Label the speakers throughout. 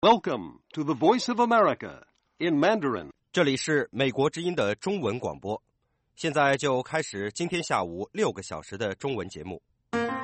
Speaker 1: Welcome to the Voice of America in Mandarin.
Speaker 2: 这里是美国之音的中文广播，现在就开始今天下午6个小时的中文节目。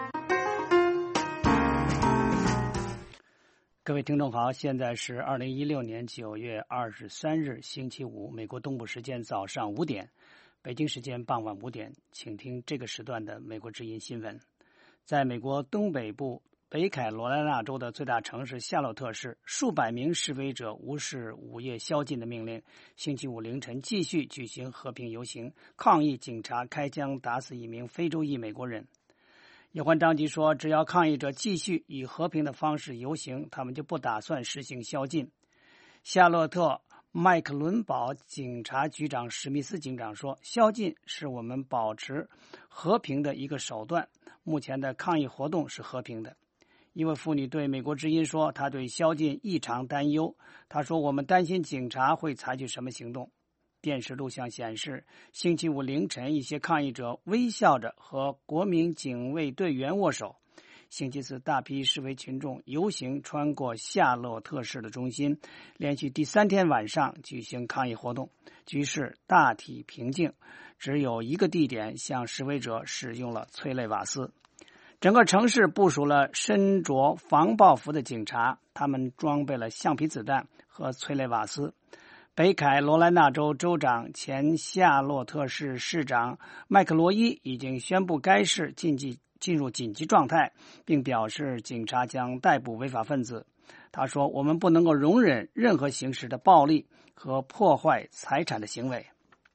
Speaker 3: 各位听众好，现在是2016年9月23日星期五，美国东部时间早上5点，北京时间傍晚5点，请听这个时段的美国之音新闻。在美国东北部北卡罗来纳州的最大城市夏洛特市，数百名示威者无视午夜宵禁的命令，星期五凌晨继续举行和平游行，抗议警察开枪打死一名非洲裔美国人。有关当局说，只要抗议者继续以和平的方式游行，他们就不打算实行宵禁。夏洛特麦克伦堡警察局长史密斯警长说，宵禁是我们保持和平的一个手段，目前的抗议活动是和平的。一位妇女对美国之音说，她对宵禁异常担忧。她说，我们担心警察会采取什么行动。电视录像显示，星期五凌晨，一些抗议者微笑着和国民警卫队员握手。星期四，大批示威群众游行穿过夏洛特市的中心，连续第3天晚上举行抗议活动，局势大体平静，只有一个地点向示威者使用了催泪瓦斯。整个城市部署了身着防爆服的警察，他们装备了橡皮子弹和催泪瓦斯。北卡罗来纳州州长前夏洛特市市长麦克罗伊已经宣布该市进入紧急状态，并表示警察将逮捕违法分子。他说，我们不能够容忍任何形式的暴力和破坏财产的行为。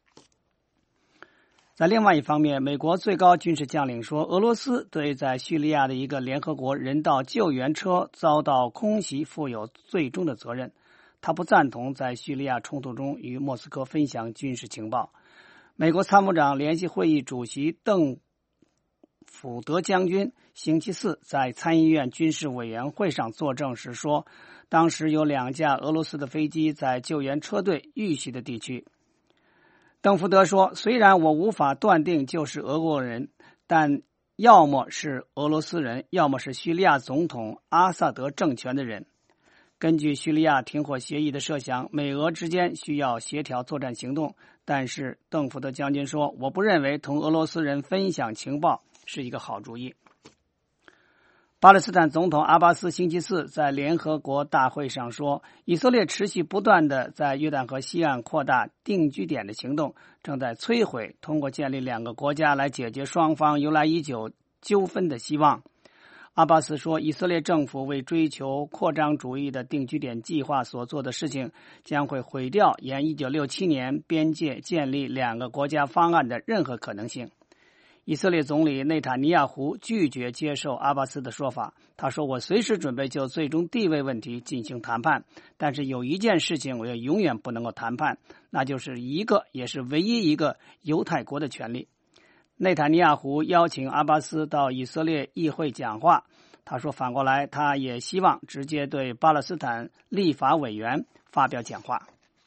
Speaker 3: 在另外一方面，美国最高军事将领说，俄罗斯对在叙利亚的一个联合国人道救援车遭到空袭负有最终的责任。他不赞同在叙利亚冲突中与莫斯科分享军事情报。美国参谋长联席会议主席邓福德将军星期四在参议院军事委员会上作证时说，当时有2架俄罗斯的飞机在救援车队遇袭的地区。邓福德说，虽然我无法断定就是俄国人，但要么是俄罗斯人，要么是叙利亚总统阿萨德政权的人。根据叙利亚停火协议的设想，美俄之间需要协调作战行动，但是邓福德将军说，我不认为同俄罗斯人分享情报是一个好主意。巴勒斯坦总统阿巴斯星期四在联合国大会上说，以色列持续不断的在约旦河西岸扩大定居点的行动，正在摧毁通过建立2个国家来解决双方由来已久纠纷的希望。阿巴斯说，以色列政府为追求扩张主义的定居点计划所做的事情将会毁掉沿1967年边界建立2个国家方案的任何可能性。以色列总理内塔尼亚胡拒绝接受阿巴斯的说法，他说，我随时准备就最终地位问题进行谈判，但是有一件事情我也永远不能够谈判，那就是一个也是唯一一个犹太国的权利。内塔尼亚胡邀请阿巴斯到以色列议会讲话，他说，反过来他也希望直接对巴勒斯坦立法委员发表讲话。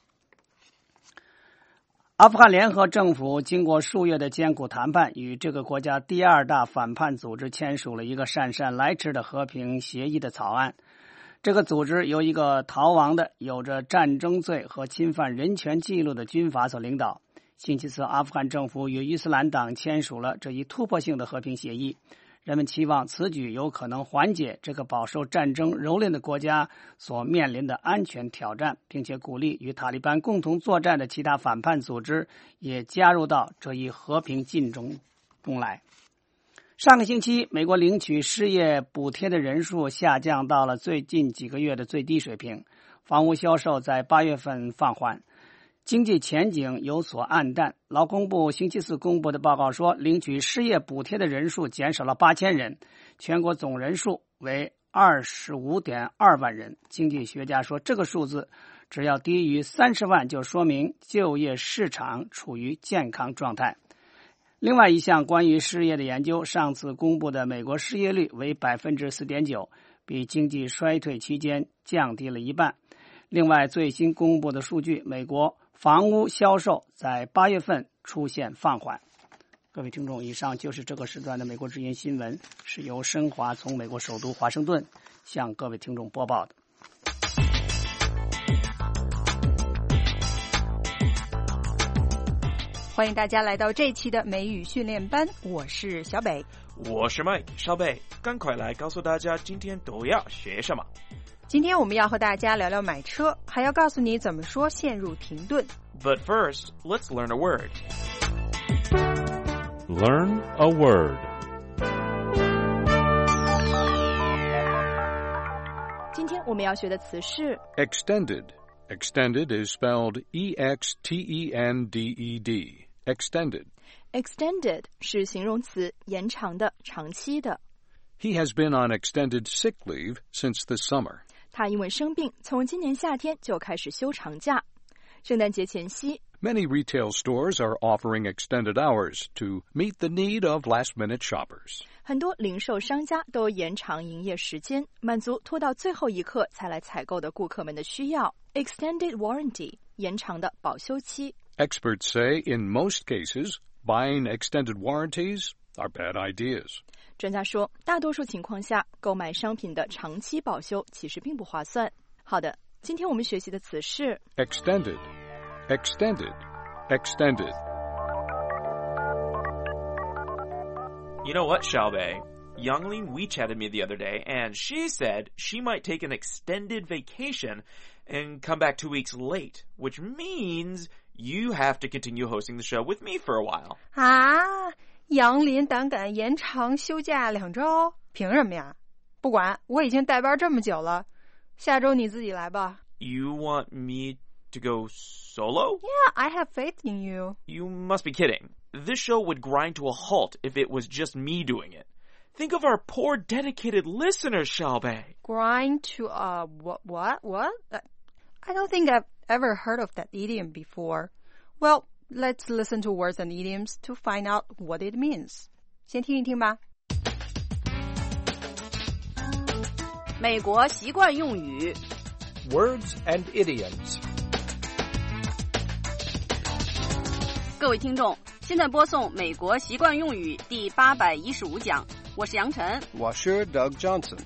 Speaker 3: 阿富汗联合政府经过数月的艰苦谈判，与这个国家第2大反叛组织签署了一个姗姗来迟的和平协议的草案。这个组织由一个逃亡的有着战争罪和侵犯人权记录的军阀所领导。星期四，阿富汗政府与伊斯兰党签署了这一突破性的和平协议。人们期望此举有可能缓解这个饱受战争蹂躏的国家所面临的安全挑战，并且鼓励与塔利班共同作战的其他反叛组织也加入到这一和平进程中来。上个星期，美国领取失业补贴的人数下降到了最近几个月的最低水平，房屋销售在8月份放缓，经济前景有所暗淡。劳工部星期四公布的报告说，领取失业补贴的人数减少了8000人，全国总人数为25.2万人。经济学家说，这个数字只要低于30万，就说明就业市场处于健康状态。另外一项关于失业的研究，上次公布的美国失业率为 4.9%， 比经济衰退期间降低了1半。另外，最新公布的数据，美国房屋销售在8月份出现放缓。各位听众，以上就是这个时段的美国之音新闻，是由申华从美国首都华盛顿向各位听众播报的。
Speaker 4: 欢迎大家来到这一期的美语训练班，我是小北，
Speaker 5: 我是 Mike。小北，赶快来告诉大家今天都要学什么。
Speaker 4: 今天我们要和大家聊聊买车，还要告诉你怎么说陷入停顿。
Speaker 5: But first, let's learn a word.
Speaker 6: Learn a word.
Speaker 4: 今天我们要学的词是
Speaker 6: Extended.Extended is spelled E-X-T-E-N-D-E-D. Extended.
Speaker 4: Extended 是形容词，延长的，长期的。
Speaker 6: He has been on extended sick leave since this summer.
Speaker 4: 他因为生病，从今年夏天就开始休长假。圣诞节前夕
Speaker 6: Many retail stores are offering extended hours to meet the need of last-minute shoppers.
Speaker 4: 很多零售商家都延长营业时间，满足拖到最后一刻才来采购的顾客们的需要。Extended warranty 延长的保修期。
Speaker 6: Experts say in most cases, buying extended warranties are bad ideas.
Speaker 4: 专家说，大多数情况下，购买商品的长期保修其实并不划算。好的，今天我们学习的词是
Speaker 6: Extended. Extended. Extended.
Speaker 5: You know what, Xiaobei? Youngling WeChatted me the other day, and she said she might take an extended vacation and come back 2 weeks late, which means you have to continue hosting the show with me for a while.
Speaker 4: 啊，杨林胆敢延长休假2周？凭什么呀？不管，我已经代班这么久了，下周你自己来吧。
Speaker 5: You want me to go solo?
Speaker 4: Yeah, I have faith in you.
Speaker 5: You must be kidding. This show would grind to a halt if it was just me doing it. Think of our poor dedicated listeners, Xiaobei.
Speaker 4: Grind to a what? I don't think I've ever heard of that idiom before. Well, let's listen to words and idioms to find out what it means. 先听一听吧。
Speaker 7: 美国习惯用语
Speaker 1: Words and idioms.
Speaker 7: 各位听众，现在播送美国习惯用语第815讲，我是杨晨，
Speaker 1: 我是 Doug Johnson.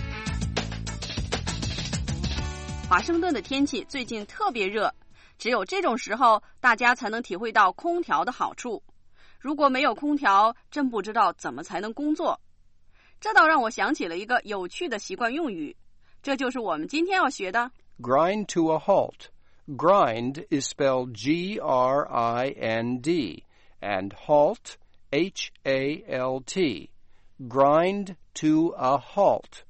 Speaker 7: 华盛顿的天气最近特别热，只有这种时候，大家才能体会到空调的好处。如果没有空调，真不知道怎么才能工作。这倒让我想起了一个有趣的习惯用语，这就是我们今天要学的
Speaker 1: Grind to a halt. Grind is spelled G-R-I-N-D, and halt, H-A-L-T. Grind to a halt.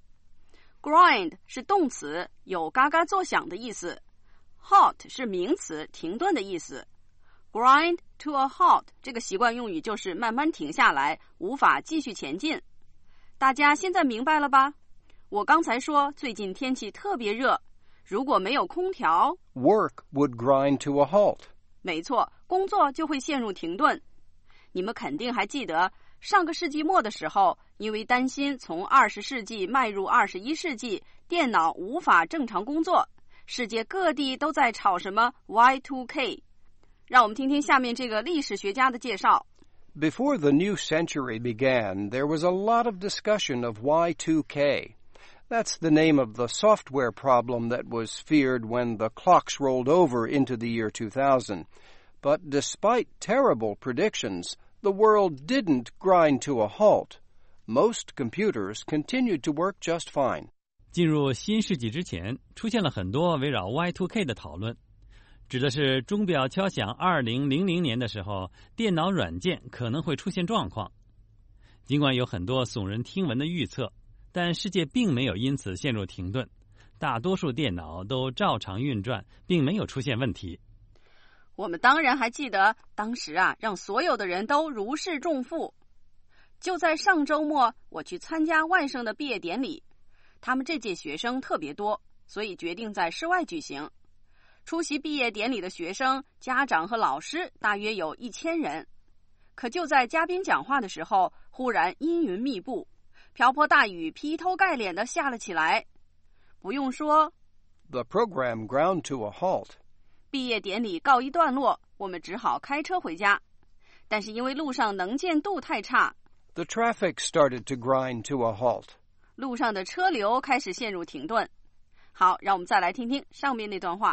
Speaker 7: Grind 是动词，有嘎嘎作响的意思。Halt 是名词，停顿的意思。Grind to a halt 这个习惯用语就是慢慢停下来，无法继续前进。大家现在明白了吧？我刚才说最近天气特别热，如果没有空调
Speaker 1: Work would grind to a halt.
Speaker 7: 没错，工作就会陷入停顿。你们肯定还记得上个世纪末的时候，因为担心从20世纪迈入21世纪，电脑无法正常工作，世界各地都在吵什么 Y2K。 让我们听听下面这个历史学家的介绍。
Speaker 1: Before the new century began, there was a lot of discussion of Y2K. That's the name of the software problem that was feared when the clocks rolled over into the year 2000. But despite terrible predictions, the world didn't grind to a halt. Most computers continued to work just fine.
Speaker 8: 进入新世纪之前，出现了很多围绕 Y2K 的讨论，指的是钟表敲响2000年的时候，电脑软件可能会出现状况。尽管有很多耸人听闻的预测，但世界并没有因此陷入停顿，大多数电脑都照常运转，并没有出现问题。
Speaker 7: 我们当然还记得当时让所有的人都如释重负。就在上周末，我去参加外甥的毕业典礼，他们这届学生特别多，所以决定在室外举行。出席毕业典礼的学生、家长和老师大约有1000人。可就在嘉宾讲话的时候，忽然阴云密布，瓢泼大雨劈头盖脸地下了起来。不用说
Speaker 1: The program ground to a halt.
Speaker 7: 毕业典礼告一段落，我们只好开车回家。但是因为路上能见度太差，
Speaker 1: The traffic started to grind to a halt.
Speaker 7: 路上的车流开始陷入停顿。好，让我们再来听听上面那段话。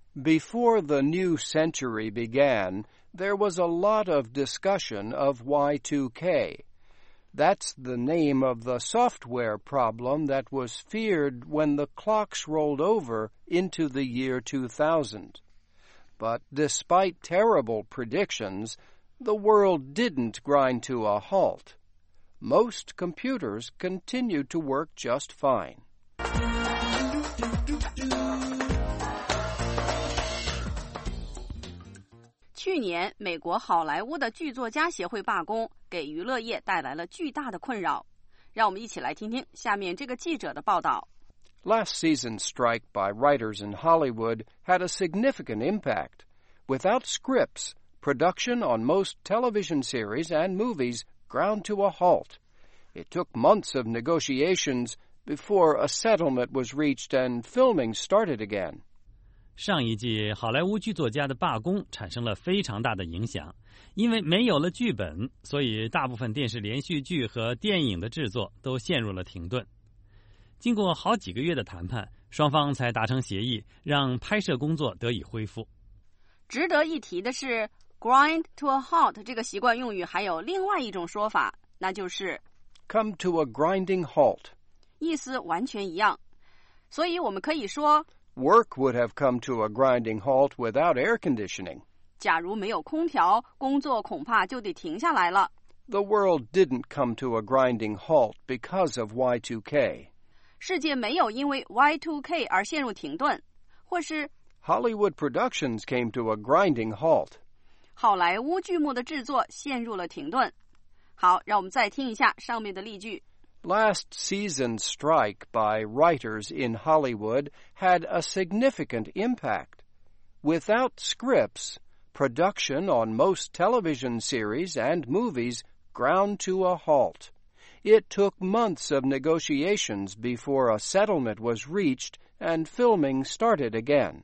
Speaker 1: Before the new century began, there was a lot of discussion of Y2K. That's the name of the software problem that was feared when the clocks rolled over into the year 2000. But despite terrible predictions, the world didn't grind to a halt. Most computers continued to work just fine.
Speaker 7: 去年，美国好莱坞的剧作家协会罢工，给娱乐业带来了巨大的困扰。让我们一起来听听下面这个记者的报道。
Speaker 1: Last season's strike by writers in Hollywood had a significant impact. Without scripts, production on most television series and movies ground to a halt. It took months of negotiations before a settlement was reached and filming started again.
Speaker 8: 上一季好莱坞剧作家的罢工产生了非常大的影响，因为没有了剧本，所以大部分电视连续剧和电影的制作都陷入了停顿。经过好几个月的谈判，双方才达成协议，让拍摄工作得以恢复。
Speaker 7: 值得一提的是 grind to a halt 这个习惯用语还有另外一种说法，那就是
Speaker 1: come to a grinding halt.
Speaker 7: 意思完全一样。所以我们可以说
Speaker 1: Work would have come to a grinding halt without air conditioning.
Speaker 7: 假如没有空调，工作恐怕就得停下来了。
Speaker 1: The world didn't come to a grinding halt because of Y2K.
Speaker 7: 世界没有因为 Y2K 而陷入停顿，或是
Speaker 1: Hollywood productions came to a grinding halt.
Speaker 7: 好莱坞剧目的制作陷入了停顿。好，让我们再听一下上面的例句。
Speaker 1: Last season's strike by writers in Hollywood had a significant impact. Without scripts, production on most television series and movies ground to a halt. It took months of negotiations before a settlement was reached and filming started again.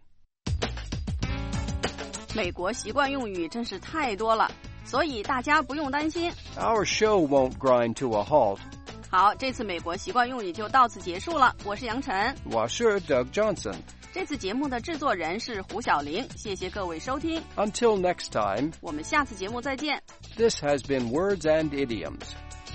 Speaker 7: 美国习惯用语真是太多了，所以大家不用担心。
Speaker 1: Our show won't grind to a halt.
Speaker 7: 好，这次美国习惯用语就到此结束了。我是杨晨，
Speaker 1: 我是 Doug Johnson。
Speaker 7: 这次节目的制作人是胡小玲，谢谢各位收听。
Speaker 1: Until next time,
Speaker 7: 我们下次节目再见。
Speaker 1: This has been Words and Idioms.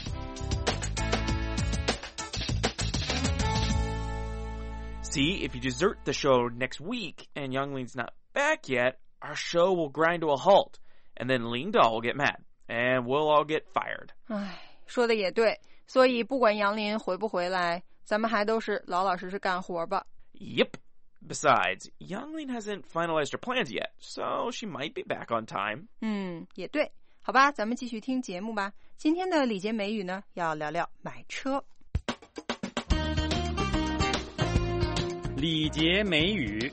Speaker 5: See, if you desert the show next week and Youngling's not back yet, our show will grind to a halt, and then Ling Dao will get mad, and we'll all get fired.
Speaker 4: 唉，说的也对，所以不管杨林回不回来，咱们还都是老老实实干活吧。
Speaker 5: Yep. Besides, Youngling hasn't finalized her plans yet, so she might be back on time.
Speaker 4: 也对。好吧，咱们继续听节目吧。今天的礼节美语呢，要聊聊买车。
Speaker 8: 礼节美语。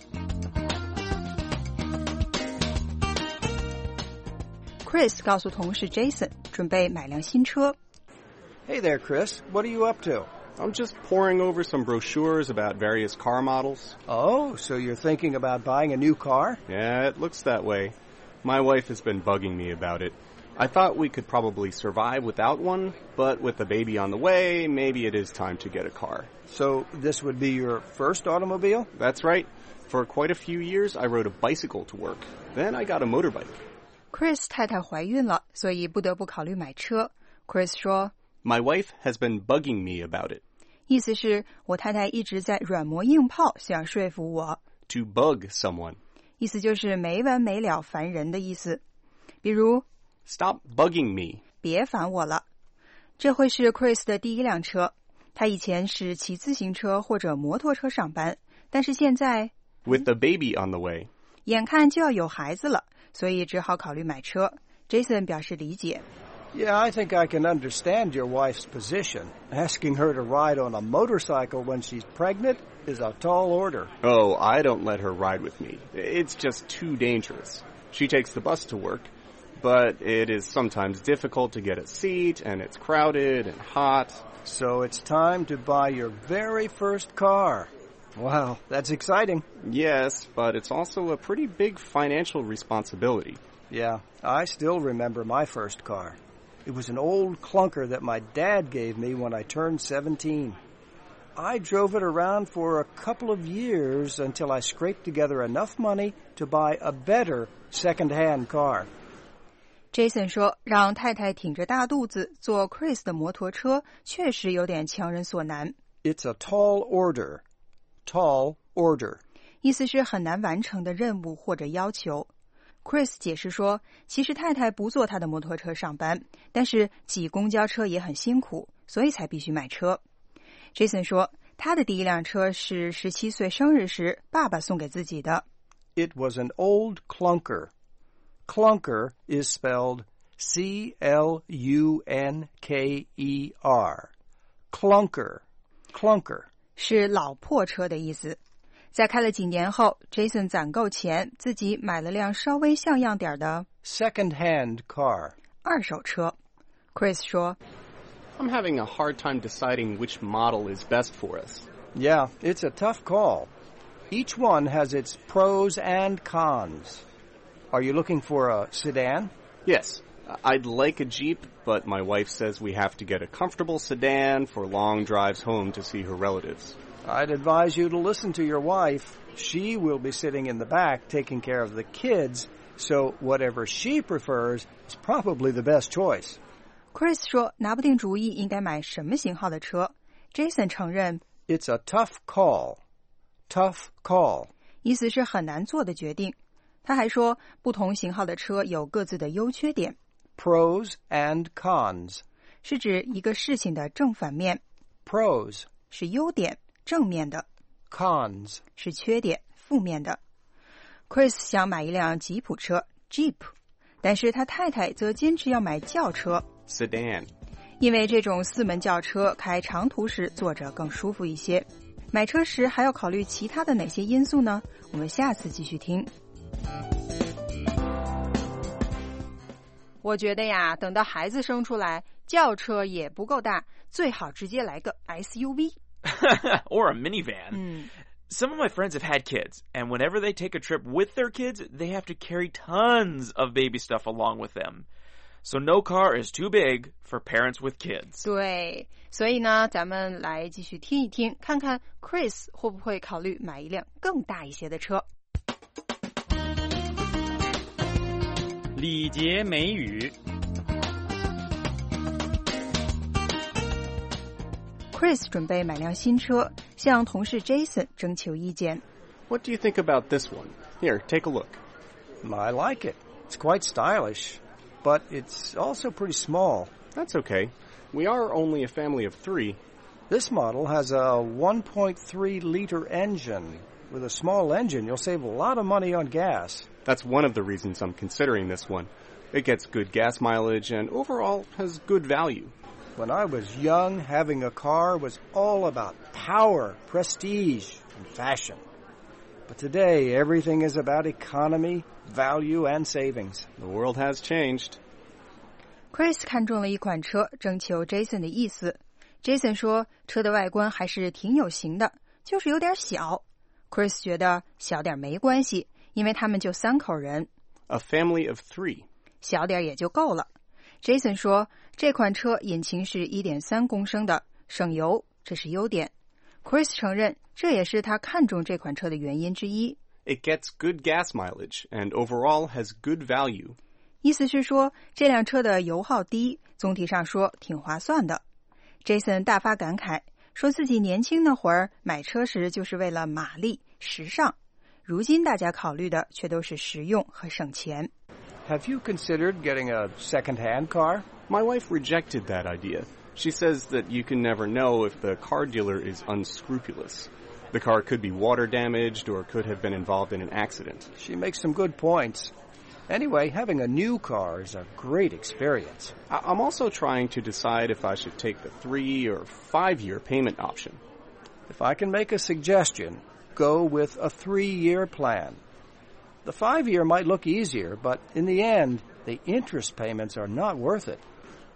Speaker 4: Chris 告诉同事 Jason 准备买辆新车。
Speaker 1: Hey there, Chris. What are you up to?
Speaker 9: I'm just poring over some brochures about various car models.
Speaker 1: Oh, so you're thinking about buying a new car?
Speaker 9: Yeah, it looks that way. My wife has been bugging me about it. I thought we could probably survive without one, but with the baby on the way, maybe it is time to get a car.
Speaker 1: So this would be your first automobile?
Speaker 9: That's right. For quite a few years, I rode a bicycle to work. Then I got a motorbike.
Speaker 4: Chris 太太怀孕了，所以不得不考虑买车。Chris 说
Speaker 9: My wife has been bugging me about it.
Speaker 4: 意思是我太太一直在软磨硬泡，想说服我。
Speaker 9: To bug someone.
Speaker 4: 意思就是没完没了烦人的意思。比如
Speaker 9: Stop bugging me.
Speaker 4: 别烦我了。这会是 Chris 的第一辆车。他以前是骑自行车或者摩托车上班，但是现在
Speaker 9: With the baby on the way.
Speaker 4: 眼看就要有孩子了，所以只好考虑买车。Jason 表示理解。
Speaker 1: Yeah, I think I can understand your wife's position. Asking her to ride on a motorcycle when she's pregnant is a tall order.
Speaker 9: Oh, I don't let her ride with me. It's just too dangerous. She takes the bus to work, but it is sometimes difficult to get a seat, and it's crowded and hot.
Speaker 1: So it's time to buy your very first car. Wow, that's exciting.
Speaker 9: Yes, but it's also a pretty big financial responsibility.
Speaker 1: Yeah, I still remember my first car. It was an old clunker that my dad gave me when I turned 17. I drove it around for a couple of years until I scraped together enough money to buy a better second-hand car.
Speaker 4: Jason 说，让太太挺着大肚子坐 Chris 的摩托车，确实有点强人所难。
Speaker 1: It's a tall order. Tall order.
Speaker 4: 意思是很难完成的任务或者要求。Chris 解释说，其实太太不坐他的摩托车上班，但是挤公交车也很辛苦，所以才必须买车。Jason 说，他的第一辆车是17岁生日时爸爸送给自己的。
Speaker 1: It was an old clunker. Clunker is spelled C-L-U-N-K-E-R. Clunker. Clunker.
Speaker 4: 是老破车的意思。在开了几年后 Jason 攒够钱，自己买了辆稍微像样点的
Speaker 1: second-hand car.
Speaker 4: 二手车。Chris 说，
Speaker 9: I'm having a hard time deciding which model is best for us.
Speaker 1: Yeah, it's a tough call. Each one has its pros and cons. Are you looking for a sedan?
Speaker 9: Yes, I'd like a Jeep, but my wife says we have to get a comfortable sedan for long drives home to see her relatives.
Speaker 1: I'd advise you to listen to your wife. She will be sitting in the back taking care of the kids, so whatever she prefers is probably the best choice.
Speaker 4: Chris 说拿不定主意应该买什么型号的车。Jason 承认
Speaker 1: It's a tough call. Tough call.
Speaker 4: 意思是很难做的决定。他还说不同型号的车有各自的优缺点。
Speaker 1: Pros and cons.
Speaker 4: 是指一个事情的正反面。
Speaker 1: Pros.
Speaker 4: 是优点，正面的。
Speaker 1: Cons.
Speaker 4: 是缺点，负面的。Chris 想买一辆吉普车 Jeep， 但是他太太则坚持要买轿车
Speaker 9: Sedan.
Speaker 4: 因为这种4门轿车开长途时坐着更舒服一些。买车时还要考虑其他的哪些因素呢？我们下次继续听。我觉得呀，等到孩子生出来，轿车也不够大，最好直接来个 SUV
Speaker 5: or a minivan. Some of my friends have had kids, and whenever they take a trip with their kids, they have to carry tons of baby stuff along with them. So no car is too big for parents with kids.
Speaker 4: 对，所以呢，咱们来继续听一听，看看 Chris 会不会考虑买一辆更大一些的车。
Speaker 8: 礼节美语。
Speaker 4: Chris 准备买辆新车，向同事 Jason 征求意见。
Speaker 9: What do you think about this one? Here, take a look.
Speaker 1: I like it. It's quite stylish, but it's also pretty small.
Speaker 9: That's okay. We are only a family of 3.
Speaker 1: This model has a 1.3-liter engine. With a small engine, you'll save a lot of money on gas.
Speaker 9: That's one of the reasons I'm considering this one. It gets good gas mileage and overall has good value.
Speaker 1: When I was young, having a car was all about power, prestige, and fashion. But today, everything is about economy, value, and savings.
Speaker 9: The world has changed.
Speaker 4: Chris 看中了一款车，征求 Jason 的意思。Jason 说，车的外观还是挺有型的，就是有点小。Chris 觉得小点没关系，因为他们就3口人。
Speaker 9: A family of 3.
Speaker 4: 小点也就够了。Jason 说，这款车引擎是 1.3 公升的，省油，这是优点。Chris 承认，这也是他看中这款车的原因之一。
Speaker 9: It gets good gas mileage and overall has good value.
Speaker 4: 意思是说，这辆车的油耗低，总体上说挺划算的。Jason 大发感慨，说自己年轻那会儿买车时就是为了马力、时尚，如今大家考虑的却都是实用和省钱。
Speaker 1: Have you considered getting a second-hand car?
Speaker 9: My wife rejected that idea. She says that you can never know if the car dealer is unscrupulous. The car could be water damaged or could have been involved in an accident.
Speaker 1: She makes some good points. Anyway, having a new car is a great experience.
Speaker 9: I'm also trying to decide if I should take the 3 or 5-year payment option.
Speaker 1: If I can make a suggestion, go with a 3-year plan. The 5-year might look easier, but in the end, the interest payments are not worth it.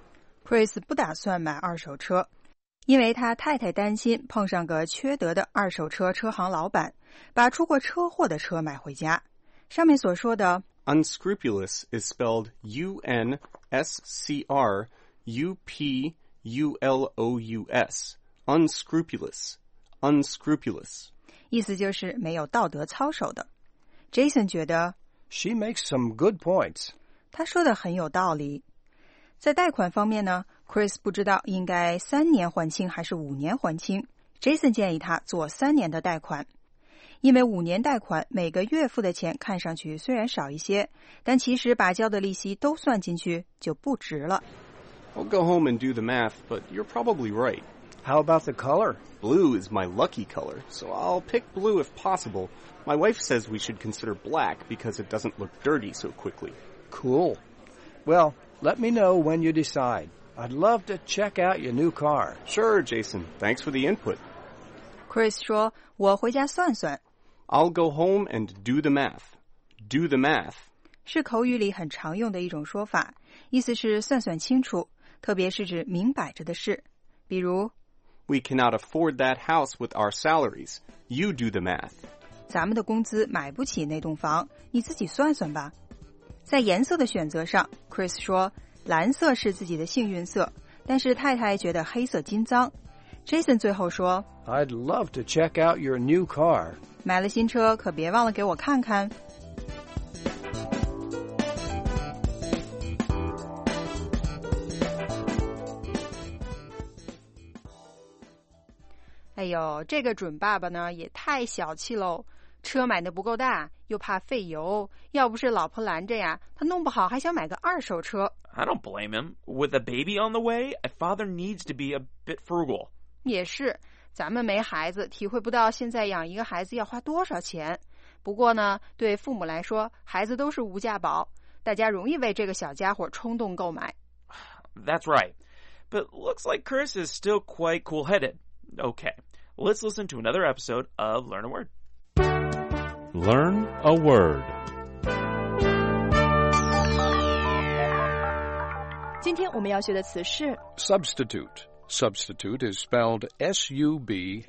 Speaker 4: Chris 不打算买二手车，因为他太太担心碰上个缺德的二手车车行老板，把出过车祸的车买回家。上面所说的
Speaker 9: unscrupulous is spelled U-N-S-C-R-U-P-U-L-O-U-S. Unscrupulous. unscrupulous.
Speaker 4: 意思就是没有道德操守的。Jason 觉得
Speaker 1: She makes some good points.
Speaker 4: 他说的很有道理。在贷款方面呢 ，Chris 不知道应该3年还清还是5年还清。Jason 建议他做3年的贷款，因为5年贷款每个月付的钱看上去虽然少一些，但其实把交的利息都算进去就不值了。
Speaker 9: I'll go home and do the math, but you're probably right.
Speaker 1: How about the color?
Speaker 9: Blue is my lucky color, so I'll pick blue if possible. My wife says we should consider black because it doesn't look dirty so quickly.
Speaker 1: Cool. Well, let me know when you decide. I'd love to check out your new car.
Speaker 9: Sure, Jason. Thanks for the input.
Speaker 4: Chris 说，我回家算算。
Speaker 9: I'll go home and do the math. Do the math.
Speaker 4: 是口语里很常用的一种说法，意思是算算清楚，特别是指明摆着的事。比如
Speaker 9: We cannot afford that house with our salaries. You do the math.
Speaker 4: 咱们的工资买不起那栋房，你自己算算吧。在颜色的选择上 Chris 说蓝色是自己的幸运色，但是太太觉得黑色金脏。Jason 最后说
Speaker 1: I'd love to check out your new car.
Speaker 4: 买了新车可别忘了给我看看。哎呦，这个准爸爸呢也太小气喽，车买的不够大，又怕费油，要不是老婆拦着呀，他弄不好还想买个2手车。
Speaker 5: I don't blame him. With a baby on the way, a father needs to be a bit frugal.
Speaker 4: 也是，咱们没孩子，体会不到现在养一个孩子要花多少钱。不过呢，对父母来说，孩子都是无价宝，大家容易为这个小家伙冲动购买。
Speaker 5: That's right. But looks like Chris is still quite cool-headed. Okay, let's listen to another episode of Learn a Word.
Speaker 10: Learn a word.
Speaker 11: 今天我们要学的词是
Speaker 6: Substitute. Substitute is spelled S-U-B-S-T-I-T-U-T-E.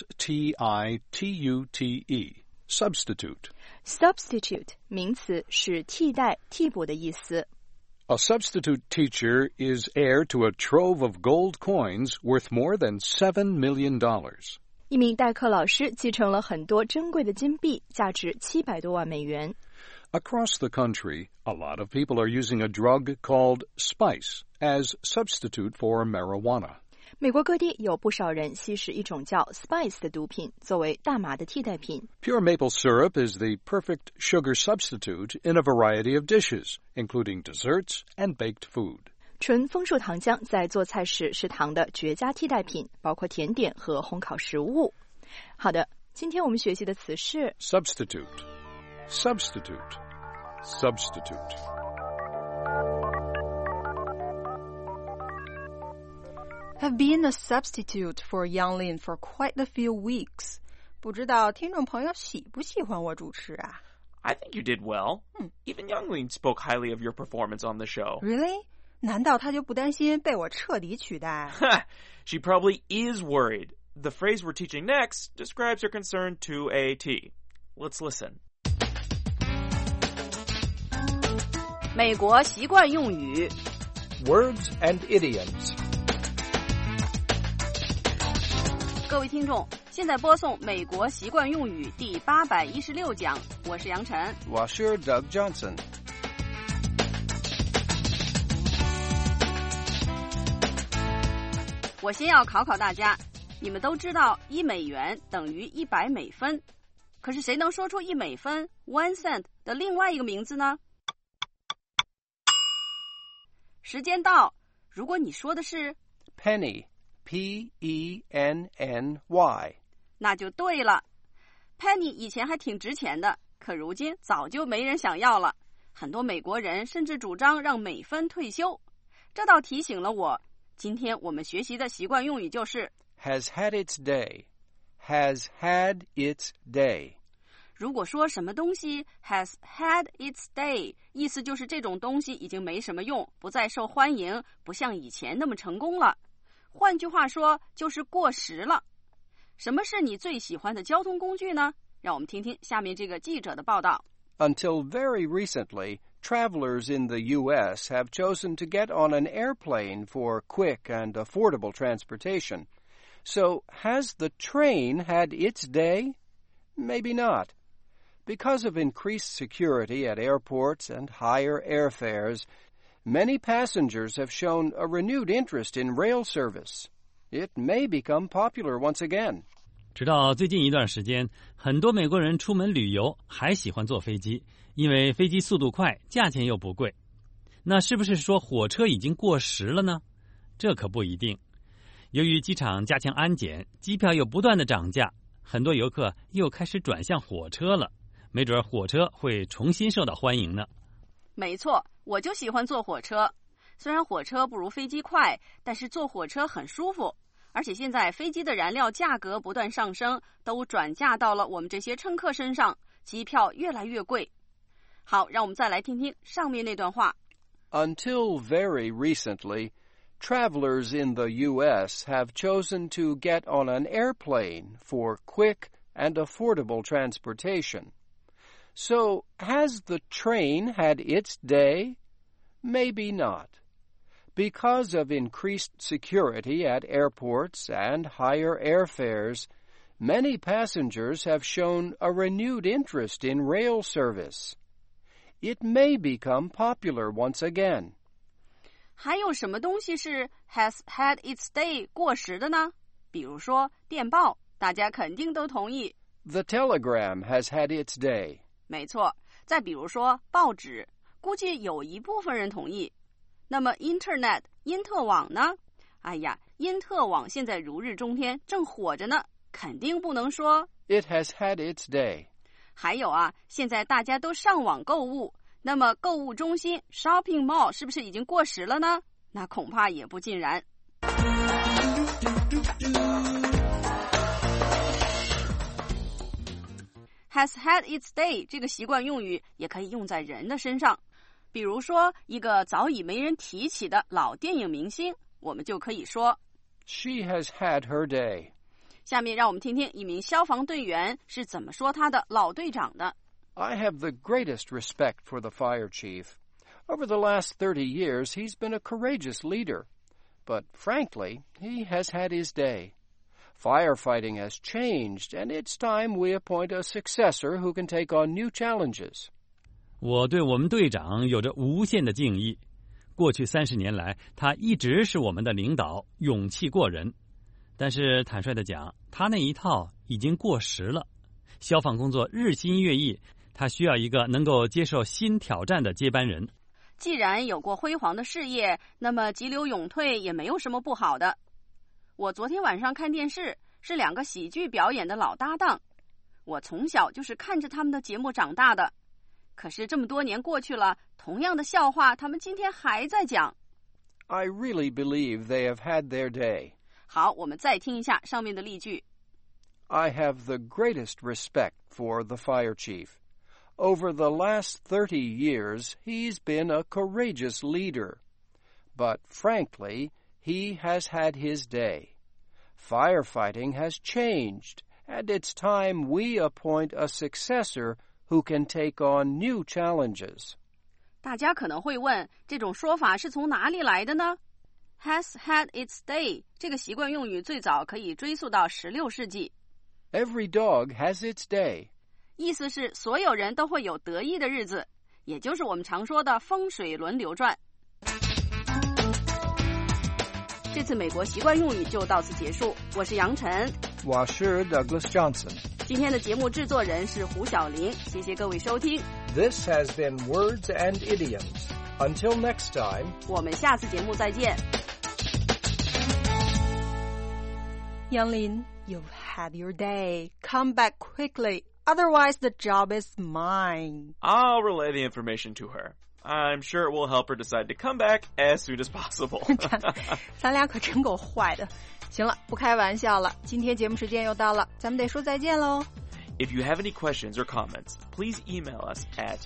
Speaker 6: Substitute.
Speaker 11: substitute 名词，是替代、替补的意思。
Speaker 6: A substitute teacher is heir to a trove of gold coins worth more than $7 million.
Speaker 11: 一名代课老师继承了很多珍贵的金币，价值700多万美元。
Speaker 6: Across the country, a lot of people are using a drug called spice as substitute for marijuana.
Speaker 11: 美国各地有不少人吸食一种叫 spice 的毒品，作为大麻的替代品。
Speaker 6: Pure maple syrup is the perfect sugar substitute in a variety of dishes, including desserts and baked food.
Speaker 11: 纯枫树糖浆在做菜时是糖的绝佳替代品，包括甜点和烘烤食物。好的，今天我们学习的词是
Speaker 6: Substitute. Substitute. Substitute.
Speaker 4: Have been a substitute for Yang Lin for quite a few weeks. 不知道听众朋友喜不喜欢我主持啊？
Speaker 5: I think you did well. Even Youngling spoke highly of your performance on the show.
Speaker 4: Really? 难道他就不担心被我彻底取代？
Speaker 5: She probably is worried. The phrase we're teaching next describes her concern to a T. Let's listen.
Speaker 7: 美国习惯用语
Speaker 1: Words and idioms.
Speaker 7: 各位听众，现在播送美国习惯用语第816讲，我是杨晨，
Speaker 1: 我是 Doug Johnson.
Speaker 7: 我先要考考大家，你们都知道1美元等于100美分，可是谁能说出1美分 1 cent 的另外一个名字呢？时间到，如果你说的是
Speaker 1: Penny, P-E-N-N-Y.
Speaker 7: 那就对了。 Penny 以前还挺值钱的，可如今早就没人想要了，很多美国人甚至主张让美分退休。这倒提醒了我，今天我们学习的习惯用语就是
Speaker 1: Has had its day. Has had its day.
Speaker 7: 如果说什么东西 has had its day， 意思就是这种东西已经没什么用，不再受欢迎，不像以前那么成功了。换句话说，就是过时了。什么是你最喜欢的交通工具呢？让我们听听下面这个记者的报道。
Speaker 1: Until very recently, travelers in the U.S. have chosen to get on an airplane for quick and affordable transportation. So, has the train had its day? Maybe not. Because of increased security at airports and higher airfares, many passengers have shown a renewed interest in rail service. It may become popular once again.
Speaker 8: 直到最近一段时间，很多美国人出门旅游还喜欢坐飞机，因为飞机速度快，价钱又不贵。那是不是说火车已经过时了呢？这可不一定。由于机场加强安检，机票又不断的涨价，很多游客又开始转向火车了，没准火车会重新受到欢迎呢。
Speaker 7: 没错，我就喜欢坐火车。虽然火车不如飞机快，但是坐火车很舒服。而且现在飞机的燃料价格不断上升，都转嫁到了我们这些乘客身上，机票越来越贵。好，让我们再来听听上面那段话。
Speaker 1: Until very recently, travelers in the U.S. have chosen to get on an airplane for quick and affordable transportation. So, has the train had its day? Maybe not. Because of increased security at airports and higher airfares, many passengers have shown a renewed interest in rail service. It may become popular once again.
Speaker 7: 还有什么东西是 has had its day 过时的呢？比如说电报，大家肯定都同意。
Speaker 1: The telegram has had its day.
Speaker 7: 没错，再比如说报纸，估计有一部分人同意。那么 Internet 因特网呢？哎呀，因特网现在如日中天，正火着呢，肯定不能说
Speaker 1: It has had its day.
Speaker 7: 还有啊，现在大家都上网购物，那么购物中心 shopping mall 是不是已经过时了呢？那恐怕也不尽然。has had its day 这个习惯用语也可以用在人的身上，比如说一个早已没人提起的老电影明星，我们就可以说
Speaker 1: She has had her day.
Speaker 7: 下面让我们听听一名消防队员是怎么说他的老队长的。
Speaker 1: I have the greatest respect for the fire chief. Over the last 30 years, he's been a courageous leader. But frankly, he has had his day. Firefighting has changed, and it's time we appoint a successor who can take on new challenges.
Speaker 8: 我对我们队长有着无限的敬意。过去30年来，他一直是我们的领导，勇气过人。但是坦率地讲，他那一套已经过时了。消防工作日新月异，他需要一个能够接受新挑战的接班人。
Speaker 7: 既然有过辉煌的事业，那么急流勇退也没有什么不好的。我昨天晚上看电视，是2个喜剧表演的老搭档。我从小就是看着他们的节目长大的。可是这么多年过去了，同样的笑话他们今天还在讲。
Speaker 1: I really believe they have had their day.
Speaker 7: 好，我们再听一下上面的例句。
Speaker 1: I have the greatest respect for the fire chief. Over the last 30 years, he's been a courageous leader. But frankly, he has had his day. Firefighting has changed, and it's time we appoint a successor who can take on new challenges.
Speaker 7: 大家可能会问，这种说法是从哪里来的呢？ Has had its day 这个习惯用语最早可以追溯到16世纪。
Speaker 1: Every dog has its day.
Speaker 7: 意思是所有人都会有得意的日子，也就是我们常说的风水轮流转。这次美国习惯用语就到此结束，我是杨晨，
Speaker 1: 我是 Douglas Johnson。
Speaker 7: 今天的节目制作人是胡小玲，谢谢各位收听。
Speaker 1: This has been Words and Idioms. Until next time,
Speaker 7: 我们下次节目再见。
Speaker 4: Younglin, you've had your day. Come back quickly, otherwise the job is mine.
Speaker 5: I'll relay the information to her. I'm sure it will help her decide to come back as soon as possible.
Speaker 4: 咱俩可真够坏的。行了，不开玩笑了，今天节目时间又到了，咱们得说再见喽。
Speaker 5: If you have any questions or comments, please email us at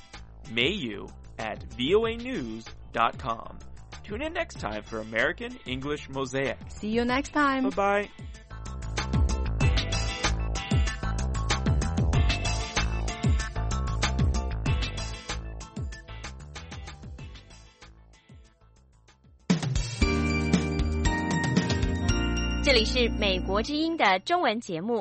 Speaker 5: mayu@voanews.com. Tune in next time for American English Mosaic.
Speaker 4: See you next time.
Speaker 5: Bye-bye.
Speaker 12: 这里是美国之音的中文节目。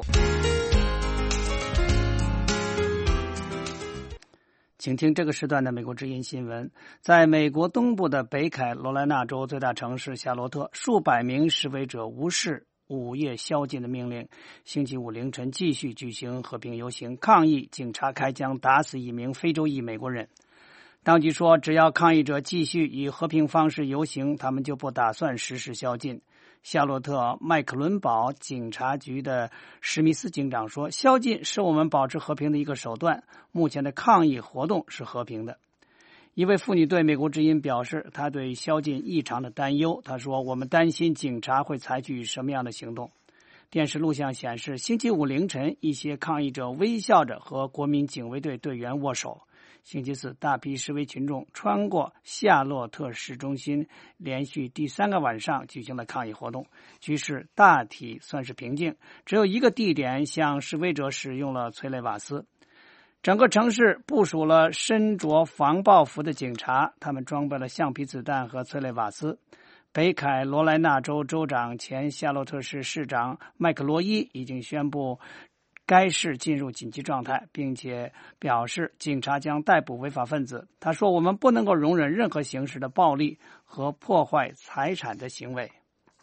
Speaker 3: 请听这个时段的美国之音新闻。在美国东部的北凯罗来纳州最大城市夏洛特，数百名示威者无视午夜宵禁的命令，星期五凌晨继续举行和平游行，抗议警察开枪打死一名非洲裔美国人。当局说，只要抗议者继续以和平方式游行，他们就不打算实施宵禁。夏洛特麦克伦堡警察局的史密斯警长说，宵禁是我们保持和平的一个手段，目前的抗议活动是和平的。一位妇女对美国之音表示，她对宵禁异常的担忧。她说，我们担心警察会采取什么样的行动。电视录像显示，星期五凌晨，一些抗议者微笑着和国民警卫队队员握手。星期四，大批示威群众穿过夏洛特市中心，连续第3个晚上举行了抗议活动，局势大体算是平静，只有一个地点向示威者使用了催泪瓦斯。整个城市部署了身着防爆服的警察，他们装备了橡皮子弹和催泪瓦斯。北凯罗来纳州州长前夏洛特市市长麦克罗伊已经宣布该市进入紧急状态，并且表示警察将逮捕违法分子。他说，我们不能够容忍任何形式的暴力和破坏财产的行为。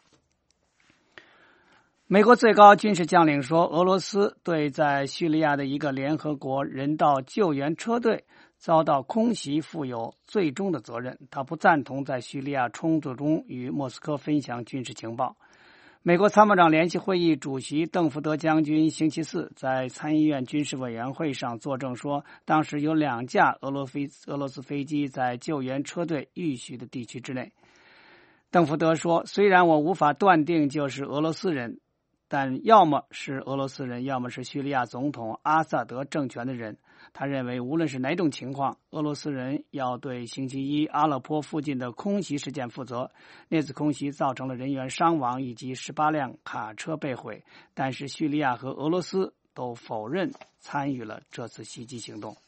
Speaker 3: 美国最高军事将领说，俄罗斯对在叙利亚的一个联合国人道救援车队遭到空袭负有最终的责任。他不赞同在叙利亚冲突中与莫斯科分享军事情报。美国参谋长联席会议主席邓福德将军星期四在参议院军事委员会上作证说，当时有2架俄罗斯飞机在救援车队预许的地区之内。邓福德说，虽然我无法断定就是俄罗斯人，但要么是俄罗斯人，要么是叙利亚总统阿萨德政权的人。他认为无论是哪种情况，俄罗斯人要对星期一阿勒颇附近的空袭事件负责。那次空袭造成了人员伤亡以及18辆卡车被毁，但是叙利亚和俄罗斯都否认参与了这次袭击行动。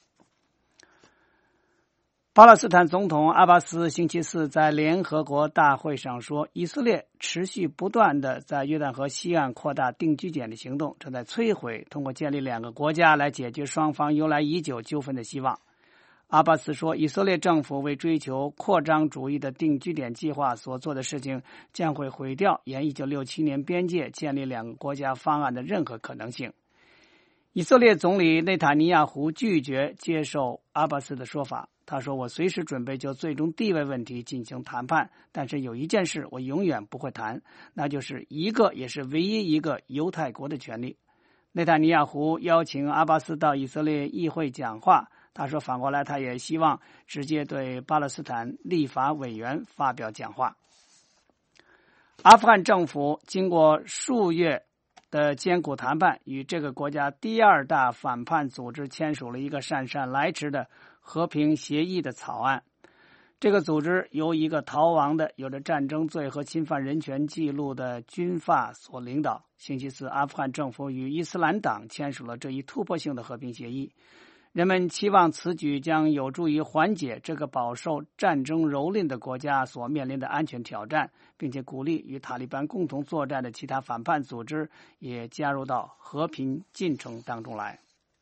Speaker 3: 巴勒斯坦总统阿巴斯星期四在联合国大会上说，以色列持续不断的在约旦河西岸扩大定居点的行动，正在摧毁通过建立2个国家来解决双方由来已久纠纷的希望。阿巴斯说，以色列政府为追求扩张主义的定居点计划所做的事情将会毁掉沿1967年边界建立2个国家方案的任何可能性。以色列总理内塔尼亚胡拒绝接受阿巴斯的说法。他说，我随时准备就最终地位问题进行谈判，但是有一件事我永远不会谈，那就是一个也是唯一一个犹太国的权利。内塔尼亚胡邀请阿巴斯到以色列议会讲话，他说反过来他也希望直接对巴勒斯坦立法委员发表讲话。阿富汗政府经过数月的艰苦谈判，与这个国家第2大反叛组织签署了一个姗姗来迟的和平协议的草案。这个组织由一个逃亡的有着战争罪和侵犯人权记录的军阀所领导。星期四，阿富汗政府与伊斯兰党签署了这一突破性的和平协议。人们期望此举将有助于缓解这个饱受战争蹂躏的国家所面临的安全挑战，并且鼓励与塔利班共同作战的其他反叛组织也加入到和平进程当中来。